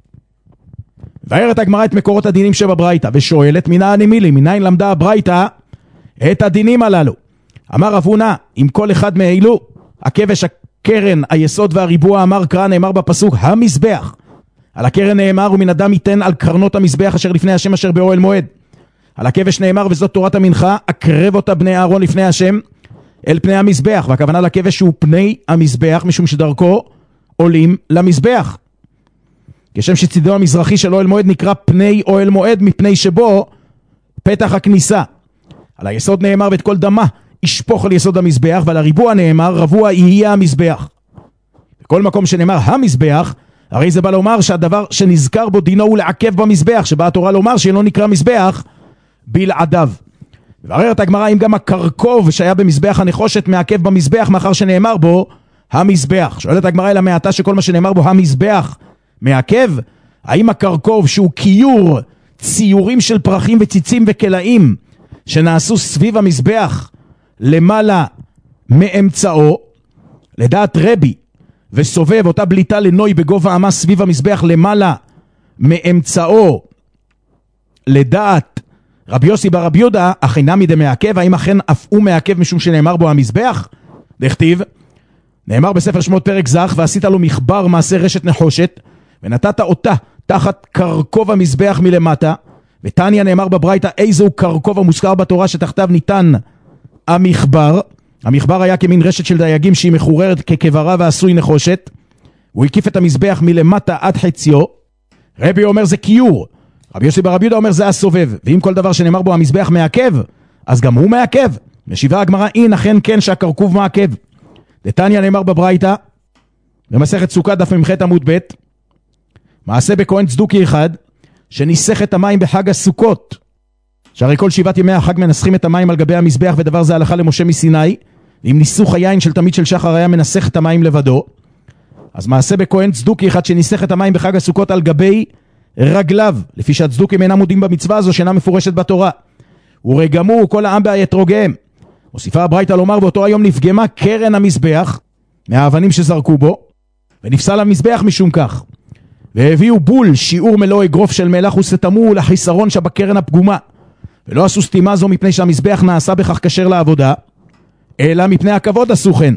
והערת הגמרא את מקורות הדינים שבברייתא, ושואלת מנין מילי, מנין למדה הברייתא את הדינים הללו. אמר רב הונא, אם כל אחד מאלו, הכבש, הקרן, היסוד והריבוע, אמר קרא, נאמר בפסוק המזבח. על הקרן נאמר ומן אדם ייתן על קרנות המזבח אשר לפני השם אשר באוהל מועד. על הכבש נאמר וזאת תורת המנחה, אקרב אותה בני אהרון לפני השם אל פני המזבח. והכוונה לכבש הוא פני המזבח, משום שדרכו עולים למזבח, כשם שצידו המזרחי של אוהל מועד נקרא פני אוהל מועד, מפני שבו פתח הכניסה. על היסוד נאמר ואת כל דמה ישפוך על יסוד המזבח, ועל הריבוע נאמר רבוע יהיה המזבח. בכל מקום שנאמר המזבח, הרי זה בא לומר שהדבר שנזכר בו דינו הוא לעכב במזבח, שבאה התורה לומר שלא נקרא מזבח בלעדיו. ובררת הגמרא אם גם הקרקוב שהיה במזבח הנחושת מעכב במזבח, מאחר שנאמר בו המזבח. שואלת הגמרא אלא מעתה שכל מה שנאמר בו המזבח מעכב, האם הקרקוב שהוא קיור ציורים של פרחים וציצים וכלאים שנעשו סביב המזבח למעלה מאמצעו, לדעת רבי, וסובב אותה בליטה לנוי בגובה אמה סביב המזבח למעלה מאמצעו, לדעת רבי יוסי ברבי יהודה, אכן נמי דמעכב, האם אכן אף הוא מעכב משום שנאמר בו המזבח? דכתיב, נאמר בספר שמות פרק זך, ועשית לו מחבר מעשה רשת נחושת, ונתת אותה תחת קרקוב המזבח מלמטה, ותניה נאמר בברייתא, איזהו קרקוב המוזכר בתורה שתחתיו ניתן המחבר. המחבר היה כמין רשת של דייגים שהיא מחוררת כקברה ועשוי נחושת, הוא הקיף את המזבח מלמטה עד חציו. רבי אומר זה קיור, רבי יוסי בר רבי יהודה אומר זה הסובב, ואם כל דבר שנאמר בו המזבח מעכב, אז גם הוא מעכב. משיבה הגמרא, אין אכן כן שהקרקוב מעכב. דתניא נאמר בברייתא, במסכת סוכה דף מ"ח עמוד ב', מעשה בכהן צדוקי אחד, שניסח את המים בחג הסוכות, שהרי כל 7 ימי החג מנסחים את המים על גבי המזבח, ודבר זה הלכה למשה מסיני, ועם ניסוך היין של תמיד של שחר היה מנסח את המים לבדו. אז מעשה בכהן צדוקי אחד שניסח את המים בחג הסוכות על גבי רגליו, לפי שהצדוקים אינם מודים במצווה הזו שאינה מפורשת בתורה. ורגמו כל העם באתרוגיהם. מוסיפה הברייתא לומר, באותו היום נפגמה קרן המזבח מהאבנים שזרקו בו, ונפסל המזבח משום כך. והביאו בול שיעור מלוא אגרוף של מלח וסתמו לחיסרון שבקרן הפגומה, ולא עשו סתימה זו מפני שהמזבח נעשה בכך כשר לעבודה, אלא מפני הכבוד עשו כן,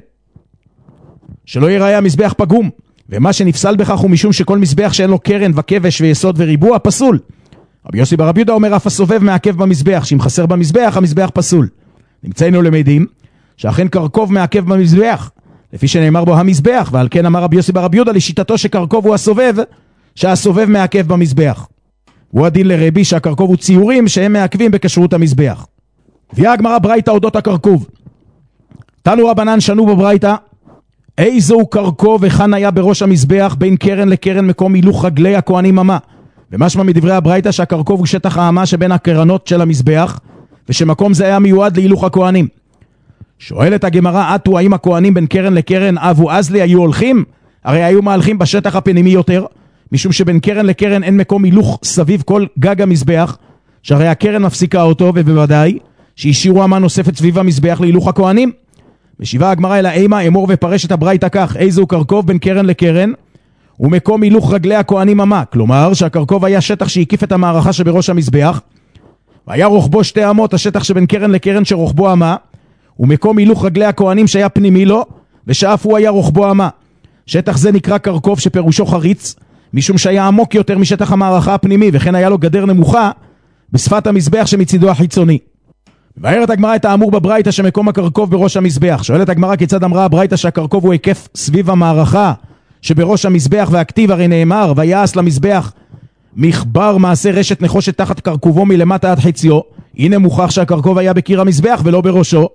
שלא ייראה המזבח פגום. ומה שנפסל בכך הוא משום שכל מזבח שאין לו קרן וכבש ויסוד וריבוע פסול. רבי יוסי בר רבי יהודה אומר אף הסובב מעכב במזבח, שאם חסר במזבח המזבח פסול. נמצאנו למדים שאכן קרקוב מעכב במזבח, לפי שנאמר בו המזבח, ועל כן אמר רבי יוסי בר רבי יהודה לשיטתו שקרקוב הוא הסובב, שהסובב מעכב במזבח. הוא הדין לרבי שהקרקוב הוא ציורים שהם מעכבים בכשרות המזבח. הביאה הגמרא ברייתא אודות הקרקוב. תנו רבנן שנו בברייתא, איזהו קרקוב וכאן היה בראש המזבח בין קרן לקרן מקום הילוך רגלי הכהנים אמה. ומשמע מדברי הברייתא שהקרקוב הוא שטח האמה שבין הקרנות של המזבח, ושמקום זה היה מיועד להילוך הכהנים. שואלת הגמרא, עתו האם הכהנים בין קרן לקרן אבו אזלי היו הולכים? הרי היו מהלכים בשטח הפנימי יותר, משום שבין קרן לקרן אין מקום הילוך סביב כל גג המזבח, שהרי הקרן מפסיקה אותו, ובוודאי שהשאירו אמה נוספת סביב המזבח להילוך הכהנים. משיבה הגמרא אל האימה, אמור ופרש את הברייתא כך, איזהו קרקוב בין קרן לקרן ומקום הילוך רגלי הכהנים אמה. כלומר שהקרקוב היה שטח שהקיף את המערכה שבראש המזבח, והיה רוחבו 2 אמות, השטח שבין קרן לקרן שרוחבו אמה, ומקום הילוך רגלי הכהנים שהיה פנימי לו, ושאף הוא היה רוחבו אמה. שטח זה נקרא קרקוב שפירושו חריץ, משום שהיה עמוק יותר משטח המערכה הפנימי, וכן היה לו גדר נמוכה בשפת המזבח שמצידו החיצוני. והערת הגמרא את האמור בברייתא שמקום הקרקוב בראש המזבח. שואלת הגמרא כיצד אמרה הברייתא שהקרקוב הוא היקף סביב המערכה שבראש המזבח, והכתיב הרי נאמר ויעש למזבח מחבר מעשה רשת נחושת תחת קרקובו מלמטה עד חציו. הנה מוכח שהקרקוב היה בקיר המזבח ולא בראשו.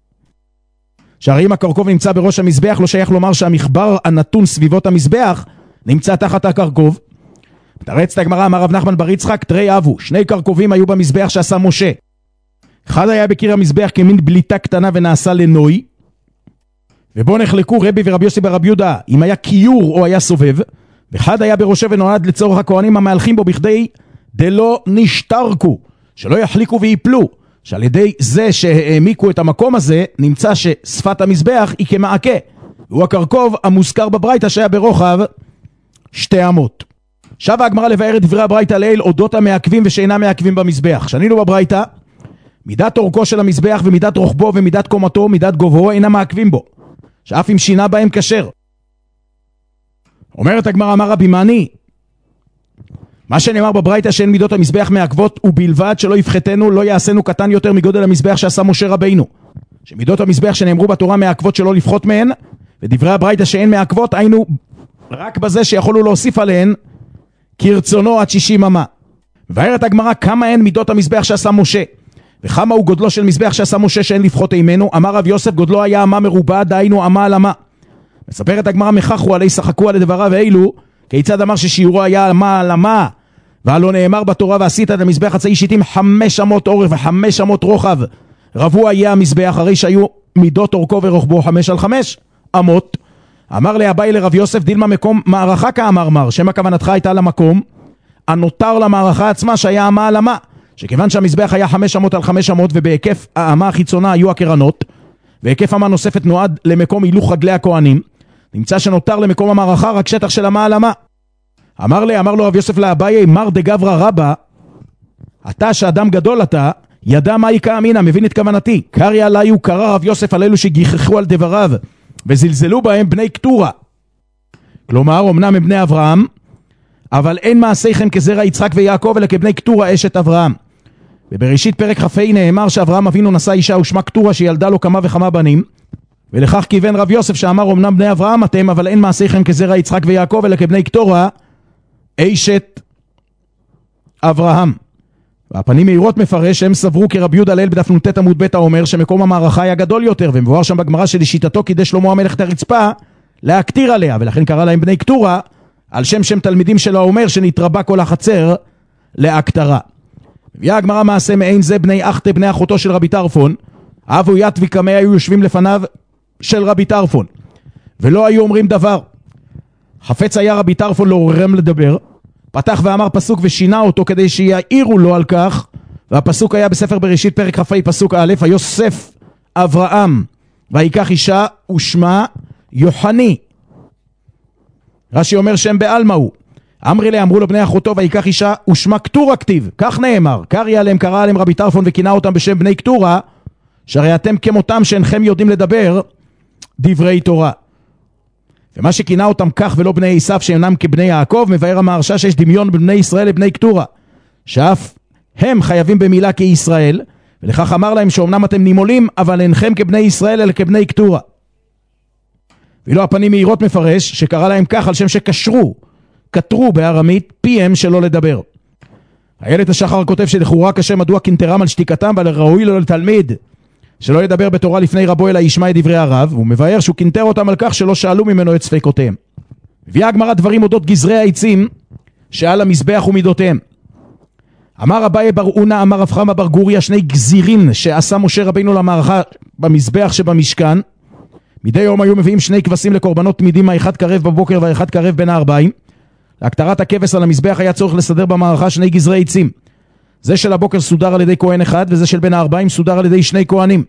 שהרי אם הקרקוב נמצא בראש המזבח לא שייך לומר שהמחבר הנתון סביבות המזבח נמצא תחת הקרקוב. מתרצת הגמרא, אמר רב נחמן בר יצחק, תרי אבו, 2 קרקובים היו במזבח שעשה משה. אחד היה בקיר המזבח כמין בליטה קטנה ונעשה לנוי, ובו נחלקו רבי ורבי יוסי בר רבי יהודה אם היה קיור או היה סובב, ואחד היה בראשו ונועד לצורך הכהנים המהלכים בו בכדי דלא נשתרקו, שלא יחליקו ויפלו, שעל ידי זה שהעמיקו את המקום הזה נמצא ששפת המזבח היא כמעקה, והוא הקרקוב המוזכר בברייתא שהיה ברוחב 2 אמות. שבה הגמרא לבאר את דברי הברייתא לעיל אודות המעכבים ושאינם מעכבים במזבח. שנינו בברייתא מידת אורכו של המזבח ומידת רוחבו ומידת קומתו ומידת גובהו אינם מעכבים בו, שאף אם שינה בהם כשר. אומרת הגמרא, אמר רבי מני, מה שנאמר בברייתא שאין מידות המזבח מעכבות ובלבד שלא יפחתנו לא יעשינו קטן יותר מגודל המזבח שעשה משה רבינו, שמידות המזבח שנאמרו בתורה מעכבות שלא לפחות מהן, ודברי הברייתא שאין מעכבות היינו רק בזה שיכולו להוסיף עליהן כרצונו עד 60 אמה. והערת הגמרא כמה הן מידות המזבח שעשה משה וכמה הוא גודלו של מזבח שעשה משה שאין לפחות אימנו. אמר רב יוסף גודלו היה אמה מרובע, דהיינו אמה על אמה. מספרת הגמרא מכחו עלי שחקו על דבריו ואילו, כיצד אמר ששיעורו היה אמה על אמה, והלא נאמר בתורה ועשית את המזבח הצעי שיטים 5 אמות אורך ו5 אמות רוחב, רבוע יהיה המזבח, הרי שהיו מידות אורכו ורוחבו 5 על 5 אמות. אמר לאביי לרב יוסף דילמה מקום מערכה כאמר מר, שמה כוונתך הייתה למקום הנותר למערכה עצמה שהיה אמה על אמה, שכיוון שהמזבח היה 5 אמות על 5 אמות ובהיקף האמה החיצונה היו הקרנות, והיקף אמה נוספת נועד למקום הילוך רגלי הכהנים, נמצא שנותר למקום המערכה רק שטח של אמה על אמה. אמר לו רב יוסף לאביי, מר דגברא רבא, אתה שאדם גדול אתה, ידע מה יקה אמינה, מבין את כוונתי. קריא עלי הוא קרא רב יוסף על אלו שגיחכו על דבריו, וזלזלו בהם בני קטורה. כלומר, אמנם הם בני אברהם, אבל אין מעשיכם כזרע יצחק ויעקב, אלא כבני קטורה אשת אברהם. ובראשית פרק כ"ה נאמר שאברהם אבינו נשא אישה ושמה קטורה, שילדה לו כמה וכמה בנים, ולכך כיוון רב יוסף שאמר אמנם בני אברהם אתם, אבל אין מעשיכם כזרע יצחק ויעקב, אלא כבני קטורה אשת אברהם. והפנים מהירות מפרש שהם סברו כרבי יהודה הלל בדף נ"ט עמוד ב' האומר שמקום המערכה היה גדול יותר, ומבואר שם בגמרא שלשיטתו כדי שלמה המלך את הרצפה להקטיר עליה, ולכן קרא להם בני קטורה על שם תלמידים שלו, אומר שנתרבה כל החצר להקטרה. מביאה הגמרא מעשה מעין זה בני אחתה בני אחותו של רבי טרפון, אבו ית וקמי היו יושבים לפניו של רבי טרפון ולא היו אומרים דבר. חפץ היה רבי טרפון לעוררם לדבר, פתח ואמר פסוק ושינה אותו כדי שיעירו לו על כך, והפסוק היה בספר בראשית פרק כ"ה פסוק א', היוסף אברהם ויקח אישה ושמה יוחני. רש"י אומר שם בעלמא הוא. אמרי לה אמרו לו בני אחותו ויקח אישה ושמה קטורה כתיב, כך נאמר, קרא עליהם רבי טרפון וכינה אותם בשם בני קטורה, שהרי אתם כמותם שאינכם יודעים לדבר דברי תורה. ומה שכינה אותם כך ולא בני עשיו שאינם כבני יעקב, מבאר המהרש"א שיש דמיון בין בני ישראל לבני קטורה, שאף הם חייבים במילה כישראל, ולכך אמר להם שאומנם אתם נימולים, אבל אינכם כבני ישראל אלא כבני קטורה. ואילו הפנים מהירות מפרש שקרא להם כך על שם שקשרו, קטרו בארמית פיהם שלא לדבר. איילת השחר כותב שלכאורה קשה מדוע קנטרם על שתיקתם, אבל ראוי לו לתלמיד שלא ידבר בתורה לפני רבו אלא ישמע את דברי הרב, והוא מבאר שהוא קנטר אותם על כך שלא שאלו ממנו את ספקותיהם. הביאה הגמרא דברים אודות גזרי העצים שעל המזבח ומידותיהם. אמר אביי בר אונה אמר רב חמא בר גוריה, שני גזירים שעשה משה רבינו למערכה במזבח שבמשכן, מדי יום היו מביאים שני כבשים לקורבנות תמידים, האחד קרב בבוקר והאחד קרב בין הערביים. להקטרת הכבש על המזבח היה צורך לסדר במערכה שני גזרי עצים, זה של הבוקר סודר על ידי כהן אחד, וזה של בין הערביים סודר על ידי שני כהנים.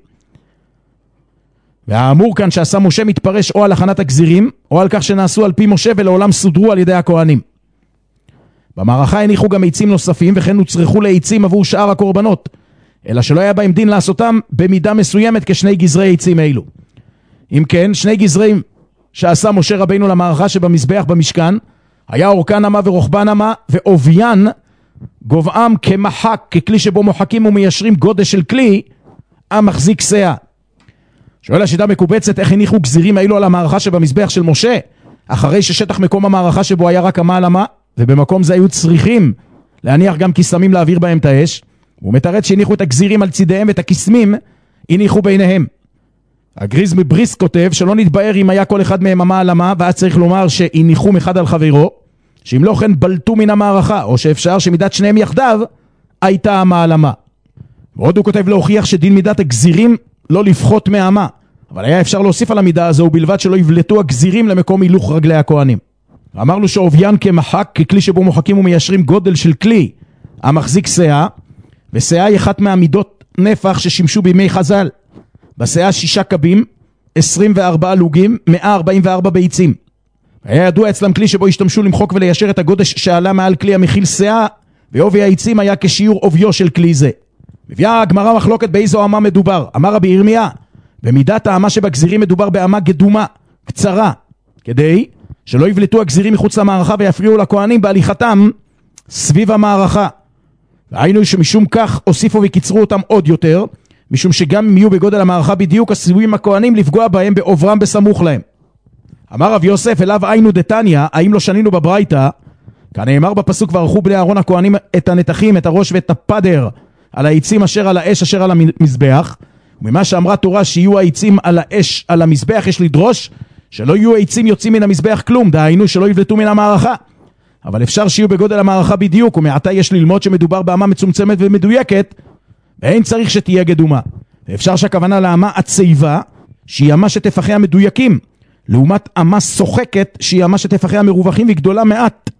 והאמור כאן שעשה משה מתפרש או על הכנת הגזירים, או על כך שנעשו על פי משה ולעולם סודרו על ידי הכהנים. במערכה הניחו גם עצים נוספים, וכן נוצרכו לעצים עבור שאר הקורבנות, אלא שלא היה בהם דין לעשותם במידה מסוימת כשני גזרי עצים אלו. אם כן, שני גזרים שעשה משה רבינו למערכה שבמזבח במשכן, היה אורכן אמה ורוחבן אמה, ועוביין גובעם כמחק, ככלי שבו מוחקים ומיישרים גודש של כלי המחזיק סאה. שואל השיטה מקובצת, איך הניחו גזירים האלו על המערכה שבמזבח של משה, אחרי ששטח מקום המערכה שבו היה רק אמה על אמה, ובמקום זה היו צריכים להניח גם כיסמים להעביר בהם את האש. הוא מתרץ שהניחו את הגזירים על צידיהם ואת הכיסמים הניחו ביניהם. הגריז מבריס כותב שלא נתבאר אם היה כל אחד מהם אמה על אמה, ואז צריך לומר שהניחום אחד על חברו, שאם לא כן בלטו מן המערכה, או שאפשר שמידת שניהם יחדיו הייתה אמה על אמה. ועוד הוא כותב להוכיח שדין מידת הגזירים לא לפחות מאמה, אבל היה אפשר להוסיף על המידה הזו, ובלבד שלא יבלטו הגזירים למקום הילוך רגלי הכהנים. אמרנו שעוביין כמחק, ככלי שבו מוחקים ומיישרים גודל של כלי המחזיק סאה, וסאה היא אחת מהמידות נפח ששימשו בימי חז"ל. בסאה 6 קבים, 24 לוגים, 144 ביצים. היה ידוע אצלם כלי שבו השתמשו למחוק וליישר את הגודש שעלה מעל כלי המכיל סאה, ועובי העצים היה כשיעור עוביו של כלי זה. מביאה הגמרא מחלוקת באיזו אמה מדובר. אמר רבי ירמיה, במידת האמה שבגזירים מדובר באמה גדומה, קצרה, כדי שלא יבלטו הגזירים מחוץ למערכה ויפריעו לכהנים בהליכתם סביב המערכה. והיינו שמשום כך הוסיפו וקיצרו אותם עוד יותר, משום שגם אם יהיו בגודל המערכה בדיוק, עשויים הכהנים לפגוע בהם בעוברם בסמוך להם. אמר רב יוסף, אליו היינו דתניא, האם לא שנינו בברייתא, כאן נאמר בפסוק וערכו בני אהרון הכהנים את הנתחים, את הראש ואת הפדר על העצים אשר על האש אשר על המזבח. וממה שאמרה תורה שיהיו העצים על האש על המזבח, יש לדרוש שלא יהיו העצים יוצאים מן המזבח כלום, דהיינו שלא יבלטו מן המערכה. אבל אפשר שיהיו בגודל המערכה בדיוק, ומעתה יש ללמוד שמדובר באמה מצומצמת ומדויקת, ואין צריך שתהיה גדומה. ואפשר שהכוונה לאמה הצייבה, שהיא אמה שטפחיה מדויקים, לעומת אמה שוחקת, שהיא אמה שטפחיה מרווחים וגדולה מעט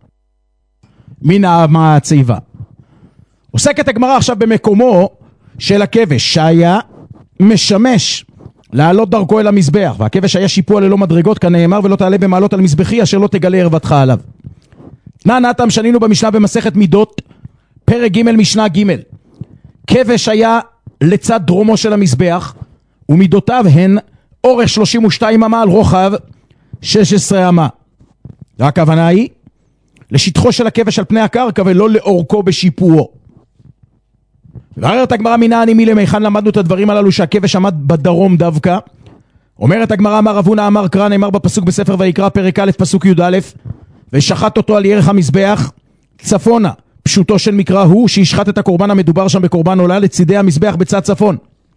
מן האמה הצייבה. עוסקת הגמרא עכשיו במקומו של הכבש, שהיה משמש לעלות דרכו אל המזבח, והכבש היה שיפוע ללא מדרגות, כנאמר ולא תעלה במעלות על מזבחי אשר לא תגלה ערוותך עליו. נעתם שנינו במשנה במסכת מידות, פרק ג' משנה ג'. כבש היה לצד דרומו של המזבח, ומידותיו הן אורך 32 אמה על רוחב 16 אמה. הכוונה היא לשטחו של הכבש על פני הקרקע ולא לאורכו בשיפועו. ואומרת הגמרא מנעני מלמיכן למדנו את הדברים הללו שהכבש עמד בדרום דווקא. אומרת הגמרא אמר רב הונא אמר קרא, נאמר בפסוק בספר ויקרא פרק א' פסוק י"א, ושחט אותו על ירך המזבח צפונה. פשוטו של מקרא הוא שישחט את הקורבן המדובר שם בקורבן עולה לצידי המזבח בצד צפון.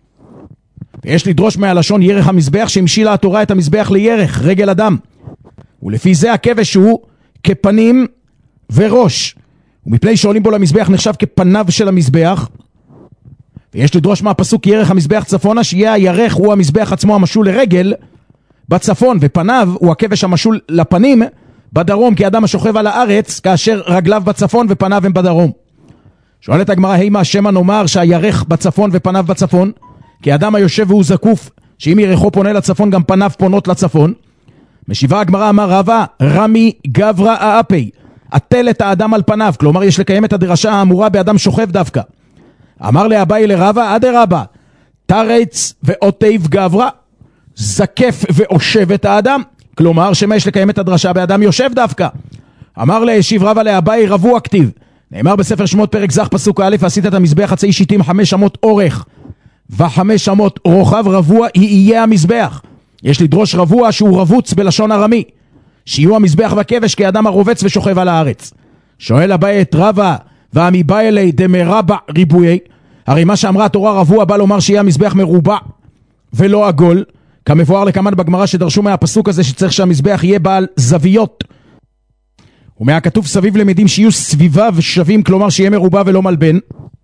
ויש לדרוש מהלשון ירך המזבח שהמשילה התורה את המזבח לירך, רגל אדם. ולפי זה הכבש הוא כפנים וראש. ומפני שעולים בו למזבח נחשב כפניו של המזבח. ויש לדרוש מהפסוק ירך המזבח צפונה שיהיה הירך הוא המזבח עצמו המשול לרגל בצפון, ופניו הוא הכבש המשול לפנים בדרום, כי אדם השוכב על הארץ כאשר רגליו בצפון ופניו הם בדרום. שואלת הגמרא, הימה שמא נאמר שהירך בצפון ופניו בצפון, כי אדם היושב והוא זקוף, שאם ירחו פונה לצפון גם פניו פונות לצפון. משיבה הגמרא אמר רבא רמי גברא האפי, עטל את האדם על פניו, כלומר יש לקיים את הדרשה האמורה באדם שוכב דווקא. אמר לאביי לרבא אדרבא, תרץ ועוטב גברא, זקף ועושב את האדם, כלומר שמה יש לקיים את הדרשה באדם יושב דווקא. אמר להשיב רבא לאביי רבו הכתיב, נאמר בספר שמות פרק זך פסוק א', ועשית את המזבח חצי שיטים 5 אמות אורך ו5 אמות רוחב, רבוע יהיה המזבח. יש לדרוש רבוע שהוא רבוץ בלשון ארמי, שיהיו המזבח והכבש כאדם הרובץ ושוכב על הארץ. שואל אביי את רבא ועמיבא אלי דמרבע ריבויי, הרי מה שאמרה התורה רבוע בא לומר שיהיה המזבח מרובע ולא עגול, כמבואר לכמן בגמרא שדרשו מהפסוק הזה שצריך שהמזבח יהיה בעל זוויות, ומהכתוב סביב למדים שיהיו סביביו שווים, כלומר שיהיה מרובע ולא מלבן.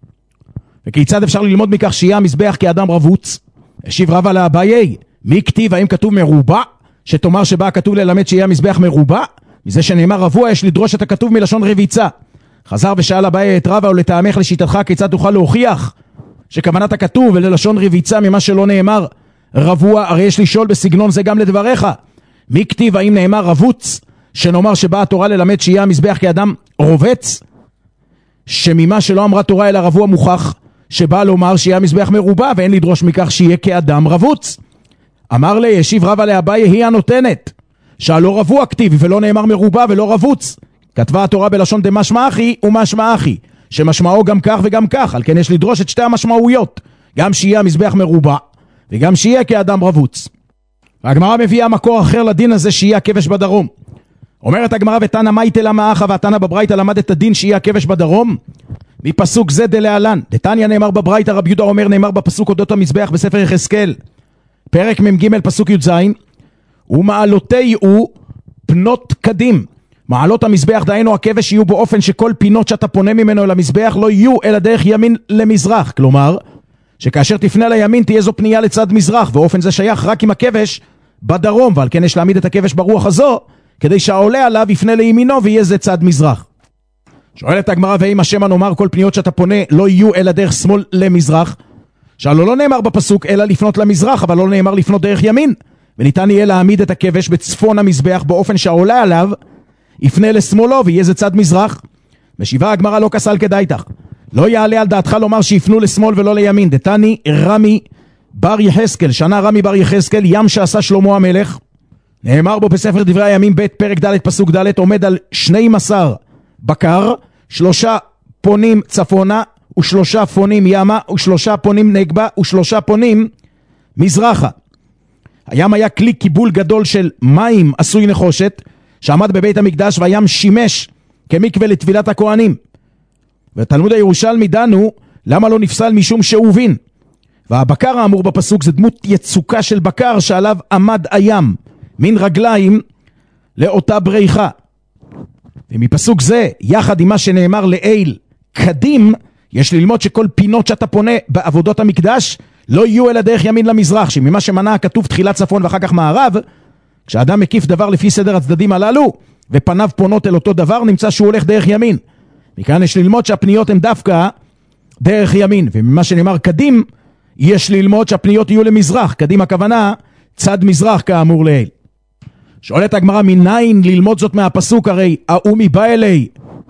וכיצד אפשר ללמוד מכך שיהיה המזבח כאדם רבוץ? השיב רבא לאביי, מי כתיב? האם כתוב מרובע? שתאמר שבא הכתוב ללמד שיהיה המזבח מרובע? מזה שנאמר רבוע יש לדרוש את הכתוב מלשון רביצה. חזר ושאל אביי את רבא, ולטעמך לשיטתך כיצד תוכל להוכיח שכוונת הכתוב וללשון רביצה ממה שלא נאמר רבוע? הרי יש לשאול בסגנון זה גם לדבריך, מי כתיב? האם נאמר רבוץ שנאמר שבאה התורה ללמד שיהיה המזבח כאדם רובץ? שממה שלא אמרה תורה אלא רבוע מוכח שבא לומר שיהיה המזבח מרובע, ואין לדרוש מכך שיהיה כאדם רבוץ. אמר לי, השיב רבא לאביי, היא הנותנת, שהלא רבוע כתיב ולא נאמר מרובע ולא רבוץ. כתבה התורה בלשון דמשמע אחי ומשמע אחי, שמשמעו גם כך וגם כך, על כן יש לדרוש את שתי המשמעויות, גם שיהיה המזבח מרובע וגם שיהיה כאדם רבוץ. והגמרא מביאה מקור אחר לדין הזה שיהיה הכבש בדרום. אומרת הגמרא ותנא מייטל המאחה, והתנא בברייתא למד את הדין שיהיה הכבש בדרום מפסוק זה דלהלן. דתניא נאמר בברייתא, רב יהודה אומר נאמר בפסוק אודות המזבח בספר יחזקאל פרק מ"ג פסוק י"ז, ומעלותי הוא פנות קדים. מעלות המזבח דהיינו הכבש יהיו באופן שכל פינות שאתה פונה ממנו למזבח לא יהיו אלא דרך ימין למזרח, כלומר שכאשר תפנה לימין תהיה זו פנייה לצד מזרח, ואופן זה שייך רק עם הכבש בדרום, ועל כן יש להעמיד את הכבש ברוח הזו כדי שהעולה עליו יפנה לימינו ויהיה זה צד מזרח. שואלת הגמרא, ואם השם נאמר כל פניות שאתה פונה לא יהיו אלא דרך שמאל למזרח, שהלא לא נאמר בפסוק אלא לפנות למזרח, אבל לא נאמר לפנות דרך ימין, וניתן יהיה להעמיד את הכבש בצפון המזבח באופן שהעולה עליו יפנה לשמאלו ויהיה זה צד מזרח. משיבה הגמרא לא כסל כדאיתך, לא יעלה על דעתך לומר שיפנו לשמאל ולא לימין. דתני רמי בר יחזקאל, שנה רמי בר יחזקאל ים שעשה שלמה המלך, נאמר בו בספר דברי הימים ב' פרק ד' פסוק ד', עומד על 12 בקר, 3 פונים צפונה ו3 פונים ימה ו3 פונים נגבה ו3 פונים מזרחה. הים היה כלי קיבול גדול של מים עשוי נחושת שעמד בבית המקדש, והים שימש כמקווה לטבילת הכהנים. ותלמוד הירושלמי דנו למה לא נפסל משום שהובין, והבקר האמור בפסוק זה דמות יצוקה של בקר שעליו עמד הים, מין רגליים לאותה בריחה. ומפסוק זה יחד עם מה שנאמר לעיל קדים, יש ללמוד שכל פינות שאתה פונה בעבודות המקדש לא יהיו אלא דרך ימין למזרח, שממה שמנה הכתוב תחילת צפון ואחר כך מערב, כשאדם מקיף דבר לפי סדר הצדדים הללו ופניו פונות אל אותו דבר, נמצא שהוא הולך דרך ימין. מכאן יש ללמוד שהפניות הן דווקא דרך ימין, וממה שנאמר קדים יש ללמוד שהפניות יהיו למזרח, קדים הכוונה צד מזרח כאמור לעיל. שואלת הגמרא, מניין ללמוד זאת מהפסוק? הרי האומי בא אלי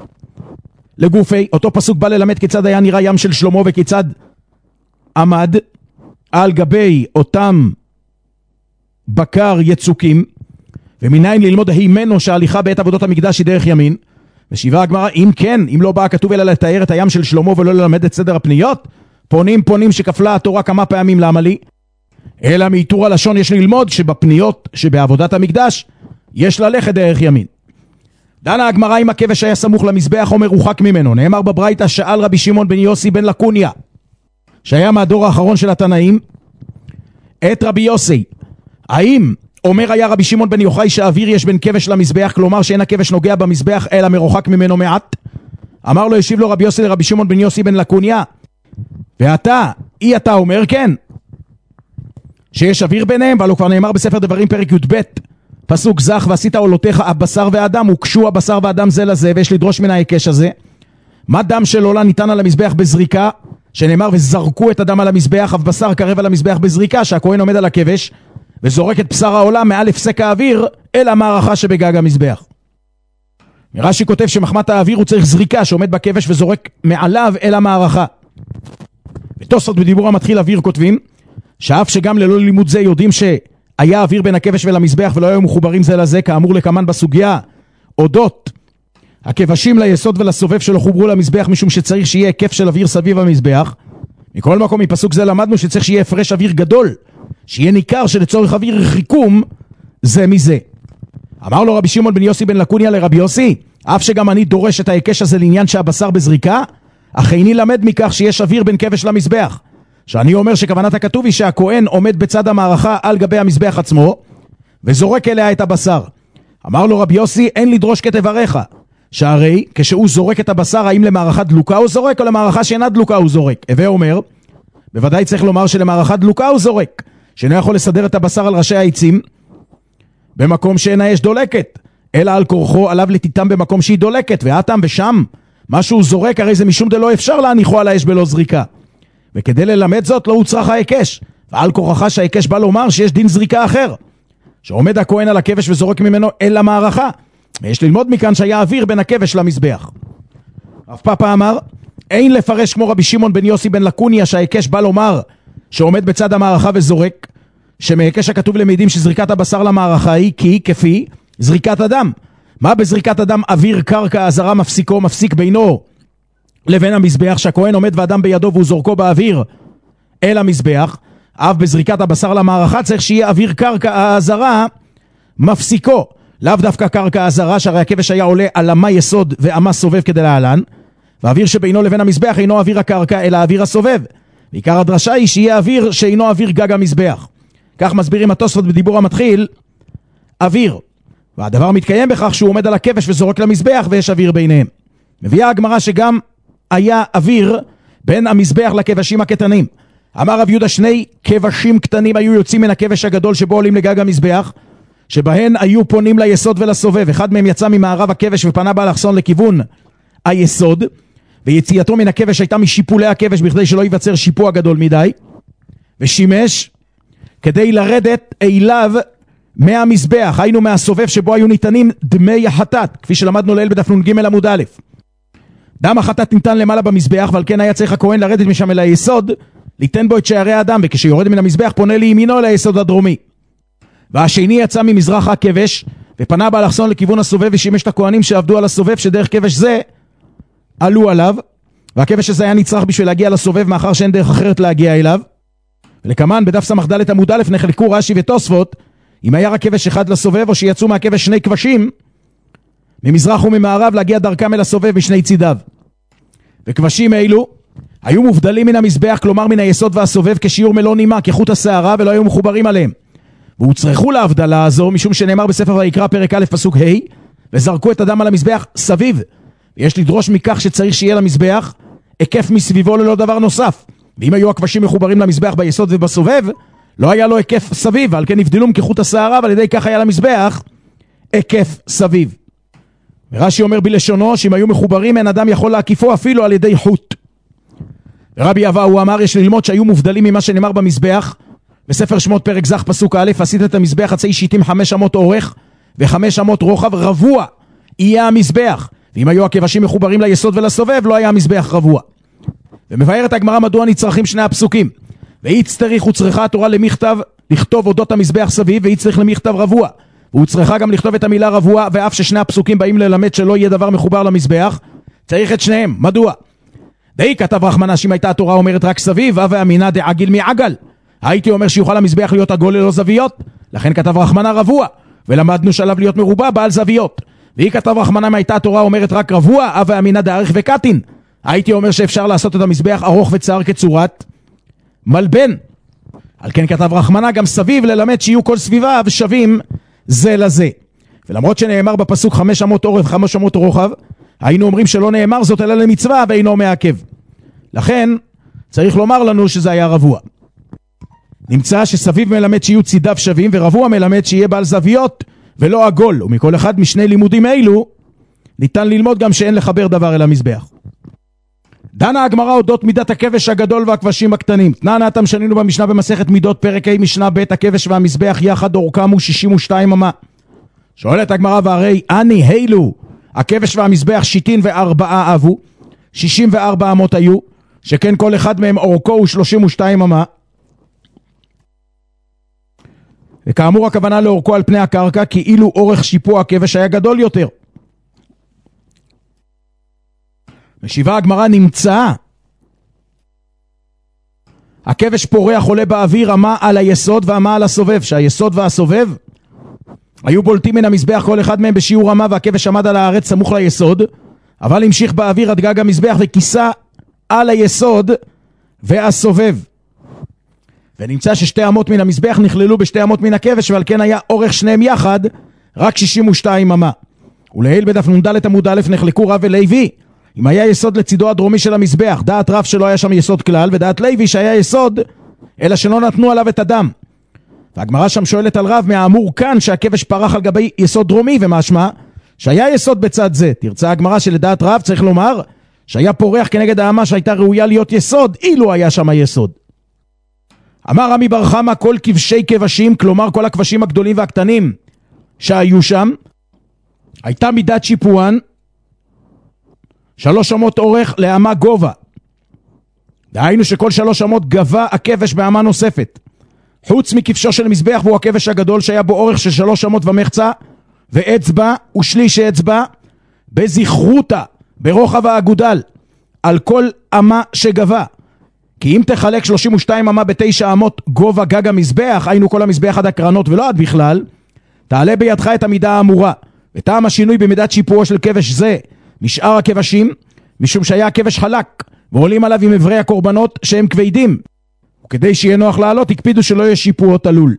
לגופי, אותו פסוק בא ללמד כיצד היה נראה ים של שלמה וכיצד עמד על גבי אותם בקר יצוקים, ומניין ללמוד הימנו שההליכה בעת עבודות המקדש היא דרך ימין. ושיבה הגמרא, אם כן, אם לא בא כתוב אלא לתאר את הים של שלמה ולא ללמד את סדר הפניות, פונים שכפלה התורה כמה פעמים, למה לי? אלא מאיתור הלשון יש ללמוד שבפניות שבעבודת המקדש יש ללכת דרך ימין. דנה הגמרא אם הכבש היה סמוך למזבח או מרוחק ממנו. נאמר בברייתא, שאל רבי שמעון בן יוסי בן לקוניה, שהיה מהדור האחרון של התנאים, את רבי יוסי, האם אומר היה רבי שמעון בן יוחאי שהאוויר יש בין כבש למזבח, כלומר שאין הכבש נוגע במזבח אלא מרוחק ממנו מעט? אמר לו, ישיב לו רבי יוסי לרבי שמעון בן יוסי בן לקוניה, ואתה אומר כן, שיש אוויר ביניהם, אבל הוא כבר נאמר בספר דברים פרק י"ב פסוק זך, ועשית עולותיך הבשר והאדם, הוקשו הבשר והאדם זה לזה, ויש לדרוש מן ההיקש הזה. מה דם של עולה ניתן על המזבח בזריקה, שנאמר וזרקו את הדם על המזבח, אף בשר קרב על המזבח בזריקה, שהכהן עומד על הכבש וזורק את בשר העולה מעל הפסק האוויר אל המערכה שבגג המזבח. רש"י כותב שמחמת האוויר הוא צריך זריקה שעומד בכבש וזורק מעליו אל המערכה. ותוספות בדיבור המתחיל אוויר כותבים שאף שגם ללא לימוד זה יודעים שהיה אוויר בין הכבש ולמזבח ולא היו מחוברים זה לזה, כאמור לקמן בסוגיה אודות הכבשים ליסוד ולסובב שלא חוברו למזבח, משום שצריך שיהיה היקף של אוויר סביב המזבח. מכל מקום מפסוק זה למדנו שצריך שיהיה הפרש אוויר גדול, שיהיה ניכר שלצורך אוויר רחיקום זה מזה. אמר לו רבי שמעון בן יוסי בן לקוניה לרבי יוסי, אף שגם אני דורש את ההיקש הזה לעניין שהבשר בזריקה, אך איני למד מכך שיש אוויר בין כבש למזבח, שאני אומר שכוונת הכתוב היא שהכהן עומד בצד המערכה על גבי המזבח עצמו וזורק אליה את הבשר. אמר לו רבי יוסי, אין לדרוש כתבריך, שהרי כשהוא זורק את הבשר, האם למערכה דלוקה הוא זורק או למערכה שאינה דלוקה הוא זורק? הווה אומר, בוודאי צריך לומר שלמערכה דלוקה הוא זורק, שאינו יכול לסדר את הבשר על ראשי העצים במקום שאינה אש דולקת, אלא על כורחו עליו לתיתם במקום שהיא דולקת, והאטם ושם מה שהוא זורק הרי זה משום דלא אפשר להניחו על האש בלא זריקה, וכדי ללמד זאת לא הוצרך ההיקש, ועל כורחה שההיקש בא לומר שיש דין זריקה אחר, שעומד הכהן על הכבש וזורק ממנו אל המערכה, ויש ללמוד מכאן שהיה אוויר בין הכבש למזבח. רב פאפא אמר, אין לפרש כמו רבי שמעון בן יוסי בן לקוניה שההיקש בא לומר שעומד בצד המערכה וזורק, שמהיקש הכתוב למדים שזריקת הבשר למערכה היא כפי זריקת אדם. מה בזריקת אדם אוויר קרקע הזרה מפסיק בינו לבין המזבח, שהכהן עומד ואדם בידו והוא זורקו באוויר אל המזבח, אף בזריקת הבשר למערכה צריך שיהיה אוויר קרקע הזרה מפסיקו, לאו דווקא קרקע הזרה, שהרי הכבש היה עולה על אמה יסוד ואמה סובב כדי להלן, והאוויר שבינו לבין המזבח אינו אוויר הקרקע אלא אוויר הסובב. ועיקר הדרשה היא שיהיה אוויר שאינו אוויר גג המזבח. כך מסבירים התוספות בדיבור המתחיל אוויר, והדבר מתקיים בכך שהוא עומד על הכבש וזורק למזבח ויש אוויר ביניהם. מביאה הגמרא שגם היה אוויר בין המזבח לכבשים הקטנים. אמר רב יהודה, שני כבשים קטנים היו יוצאים מן הכבש הגדול שבו עולים לגג המזבח, שבהן היו פונים ליסוד ולסובב. אחד מהם יצא ממערב הכבש ופנה באלכסון לכיוון היסוד, ויציאתו מן הכבש הייתה משיפולי הכבש בכדי שלא ייווצר שיפוע גדול מדי, ושימש כדי לרדת אליו מהמזבח, היינו מהסובב שבו היו ניתנים דמי החטאת, כפי שלמדנו לעיל בדף נ"ג עמוד א'. דם החטאת ניתן למעלה במזבח, ועל כן היה צריך הכהן לרדת משם אל היסוד, ליתן בו את שערי האדם, וכשיורד מן המזבח פונה לימינו אל היסוד הדרומי. והשני יצא ממזרח הכבש ופנה באלכסון לכיוון הסובב, ושימש את הכהנים שעבדו על הסובב שדרך כבש זה עלו עליו, והכבש הזה היה נצרך בשביל להגיע לסובב מאחר שאין דרך אחרת להגיע אליו. ולכמן בדף סמ"ד עמוד א' נחלקו רש"י ותוספות אם היה רק כבש אחד לסובב או שיצאו מהכבש שני כבשים ממזרח וממערב להגיע דרכם אל הסובב בשני צידיו. וכבשים אלו היו מובדלים מן המזבח, כלומר מן היסוד והסובב, כשיעור מלוא נימה כחוט השערה, ולא היו מחוברים עליהם, והוצרכו להבדלה הזו משום שנאמר בספר ויקרא פרק א' פסוק ה' וזרקו את הדם על המזבח סביב. ויש לדרוש מכך שצריך שיהיה למזבח היקף מסביבו ללא דבר נוסף, ואם היו הכבשים מחוברים למזבח ביסוד ובסובב לא היה לו היקף סביב, על כן נבדלום כחוט השערה, ועל ידי כך היה למזבח היקף סביב. ורש"י אומר בלשונו שאם היו מחוברים אין אדם יכול להקיפו אפילו על ידי חוט. ורבי אבאו אמר יש ללמוד שהיו מובדלים ממה שנאמר במזבח בספר שמות פרק זך פסוק א', עשית את המזבח עצי שיטים 5 אמות אורך ו5 אמות רוחב, רבוע יהיה המזבח, ואם היו הכבשים מחוברים ליסוד ולסובב לא היה המזבח רבוע. ומבארת הגמרא מדוע נצרכים שני הפסוקים. והיא צריך וצריכה התורה למכתב לכתוב אודות המזבח סביב, והיא צריך למכתב רבוע, והוא צריכה גם לכתוב את המילה רבוע, ואף ששני הפסוקים באים ללמד שלא יהיה דבר מחובר למזבח, צריך את שניהם. מדוע? די כתב רחמנה שאם הייתה התורה אומרת רק סביב, הווה אמינא דעגיל מעגל, הייתי אומר שיוכל המזבח להיות עגול ללא זוויות, לכן כתב רחמנה רבוע, ולמדנו שעליו להיות מרובע בעל זוויות. והיא כתב רחמנה אם הייתה התורה אומרת רק רבוע, הווה אמינא דאריך וקטין, הייתי אומר שאפשר לעשות את המזבח ארוך וצר כצורת מלבן. על כן כתב רחמנה גם סביב ללמד שיהיו כל סביביו שווים זה לזה. ולמרות שנאמר בפסוק 500 אורך 500 רוחב, היינו אומרים שלא נאמר זאת אלא למצווה ואינו מעכב. לכן צריך לומר לנו שזה היה רבוע. נמצא שסביב מלמד שיהיו צידיו שווים, ורבוע מלמד שיהיה בעל זוויות ולא עגול. ומכל אחד משני לימודים אלו ניתן ללמוד גם שאין לחבר דבר אל המזבח. דנה הגמרא אודות מידת הכבש הגדול והכבשים הקטנים. תנא שנינו במשנה במסכת מידות פרק ה' משנה ב', הכבש והמזבח יחד אורכם הוא 62 אמה. שואלת הגמרא, והרי אני הילו הכבש והמזבח 64 אבו, 64 אמות היו, שכן כל אחד מהם אורכו הוא 32 אמה. וכאמור הכוונה לאורכו על פני הקרקע, כאילו אורך שיפוע הכבש היה גדול יותר. משיבה הגמרא, נמצא הכבש פורח עולה באוויר, אמה על היסוד ואמה על הסובב, שהיסוד והסובב היו בולטים מן המזבח כל אחד מהם בשיעור אמה, והכבש עמד על הארץ סמוך ליסוד, אבל המשיך באוויר עד גג המזבח וכיסה על היסוד והסובב. ונמצא ששתי אמות מן המזבח נכללו בשתי אמות מן הכבש, ועל כן היה אורך שניהם יחד רק 62 אמה. ולהיל בדף נ"ד עמוד א' נחלקו רב ולוי אם היה יסוד לצידו הדרומי של המזבח, דעת רב שלא היה שם יסוד כלל, ודעת לוי שהיה יסוד אלא שלא נתנו עליו את הדם. והגמרא שם שואלת על רב מהאמור כאן שהכבש פרח על גבי יסוד דרומי, ומשמע שהיה יסוד בצד זה. תרצה הגמרא שלדעת רב צריך לומר שהיה פורח כנגד האמה שהייתה ראויה להיות יסוד אילו היה שם יסוד. אמר רמי בר חמא, כל כבשי כבשים, כלומר כל הכבשים הגדולים והקטנים שהיו שם, הייתה מידת שיפוען 3 אמות אורך לאמה גובה. דהיינו שכל 3 אמות גבה הכבש באמה נוספת, חוץ מכבשו של מזבח, והוא הכבש הגדול שהיה בו אורך של 3 אמות ומחצה ואצבע ושליש אצבע בזכרותה ברוחב האגודל על כל אמה שגבה. כי אם תחלק 32 אמה ב9 אמות גובה גג המזבח, היינו כל המזבח עד הקרנות ולא עד בכלל, תעלה בידך את המידה האמורה. וטעם השינוי במידת שיפועו של כבש זה משאר הכבשים, משום שהיה הכבש חלק ועולים עליו עם עברי הקורבנות שהם כבדים, וכדי שיהיה נוח לעלות הקפידו שלא יהיה שיפועו תלול.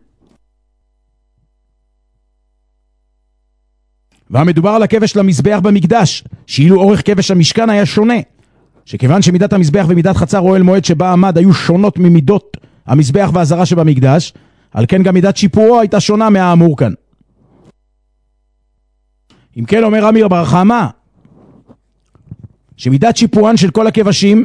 והמדובר על הכבש למזבח במקדש, שאילו אורך כבש המשכן היה שונה, שכיוון שמידת המזבח ומידת חצר אוהל מועד שבה עמד היו שונות ממידות המזבח והזרה שבמקדש, על כן גם מידת שיפועו הייתה שונה מהאמור כאן. אם כן אומר רמי בר חמא שמידת שיפוען של כל הכבשים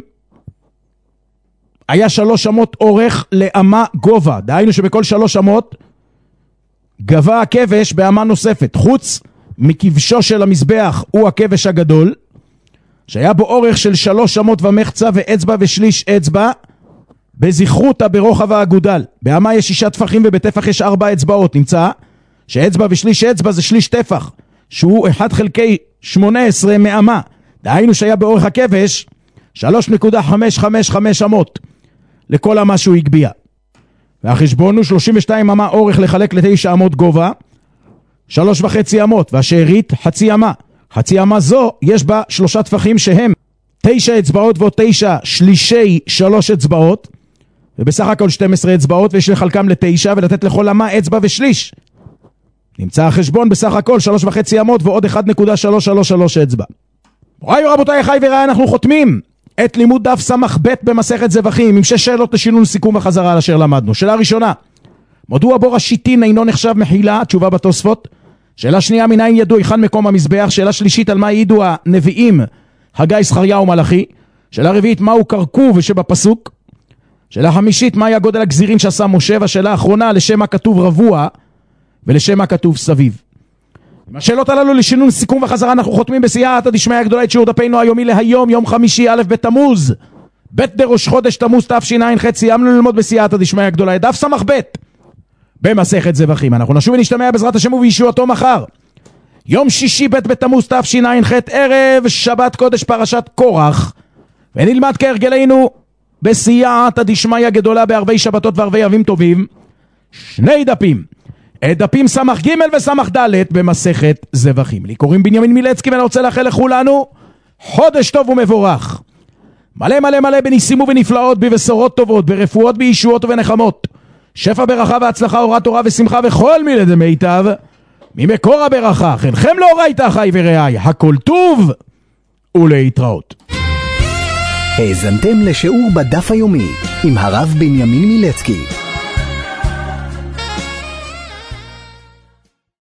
היה 3 אמות אורך לאמה גובה, דהיינו שבכל 3 אמות גבה הכבש באמה נוספת, חוץ מכבשו של המזבח הוא הכבש הגדול שהיה בו אורך של 3 אמות ומחצה ואצבע ושליש אצבע בזכרותה ברוחב האגודל. באמה יש 6 טפחים ובטפח יש 4 אצבעות. נמצא שאצבע ושליש אצבע זה שליש טפח שהוא 1/18 מאמה, דהיינו שהיה באורך הכבש 3.555 אמות לכל אמה שהוא הגביע. והחשבון הוא 32 אמה אורך לחלק ל9 אמות גובה 3.5 אמות, והשארית חצי אמה. חצי אמה זו יש בה 3 טפחים שהם 9 אצבעות ועוד 9 שלישי 3 אצבעות, ובסך הכל 12 אצבעות, ויש לחלקם ל9 ולתת לכל אמה אצבע ושליש. נמצא החשבון בסך הכל 3.5 אמות ועוד 1.333 אצבע. רבותיי, חי ורעי, אנחנו חותמים את לימוד דף סמך ב' במסכת זבחים עם 6 שאלות לשינון סיכום וחזרה על אשר למדנו. שאלה ראשונה, מדוע בור השיטין אינו נחשב מחילה? תשובה בתוספות. שאלה שנייה, מניין ידעו היכן מקום המזבח? שאלה שלישית, על מה העידו הנביאים חגי, זכריה ומלאכי? שאלה רביעית, מהו קרקוב שבפסוק? שאלה חמישית, מהי הגודל הגזירין שעשה משה? והשאלה האחרונה, לשם מה כתוב רבוע ולשם מה כתוב סביב? עם השאלות הללו לשינון סיכום וחזרה אנחנו חותמים בסייעתא דשמיא הגדולה את שיעור דפנו היומי להיום, יום חמישי א' בתמוז בית דראש חודש תמוז תשע"ח, סיימנו ללמוד בסייעתא דשמיא גדולה, דף סמך ב' במסכת זבחים. אנחנו נשוב ונשתמע בעזרת השם ובישועתו מחר. יום שישי ב' בתמוז תשע"ח, ערב שבת קודש פרשת קורח, ונלמד כהרגלנו בסייעתא דשמיא גדולה בערבי שבתות וערבי ימים טובים, שני דפים, דפים סמך ג' וסמך ד' במסכת זבחים. לי קוראים בנימין מילצקי, ואני רוצה לאחל לכולנו חודש טוב ומבורך, מלא מלא מלא בניסים ובנפלאות, בבשורות טובות, ברפואות, בישועות ובנחמות, שפע ברכה והצלחה, אורת תורה ושמחה וכל מיני דמיטב ממקור הברכה. חלכם לא ראית אחי ורעי, הכל טוב ולהתראות. האזנתם לשיעור בדף היומי עם הרב בנימין מילצקי.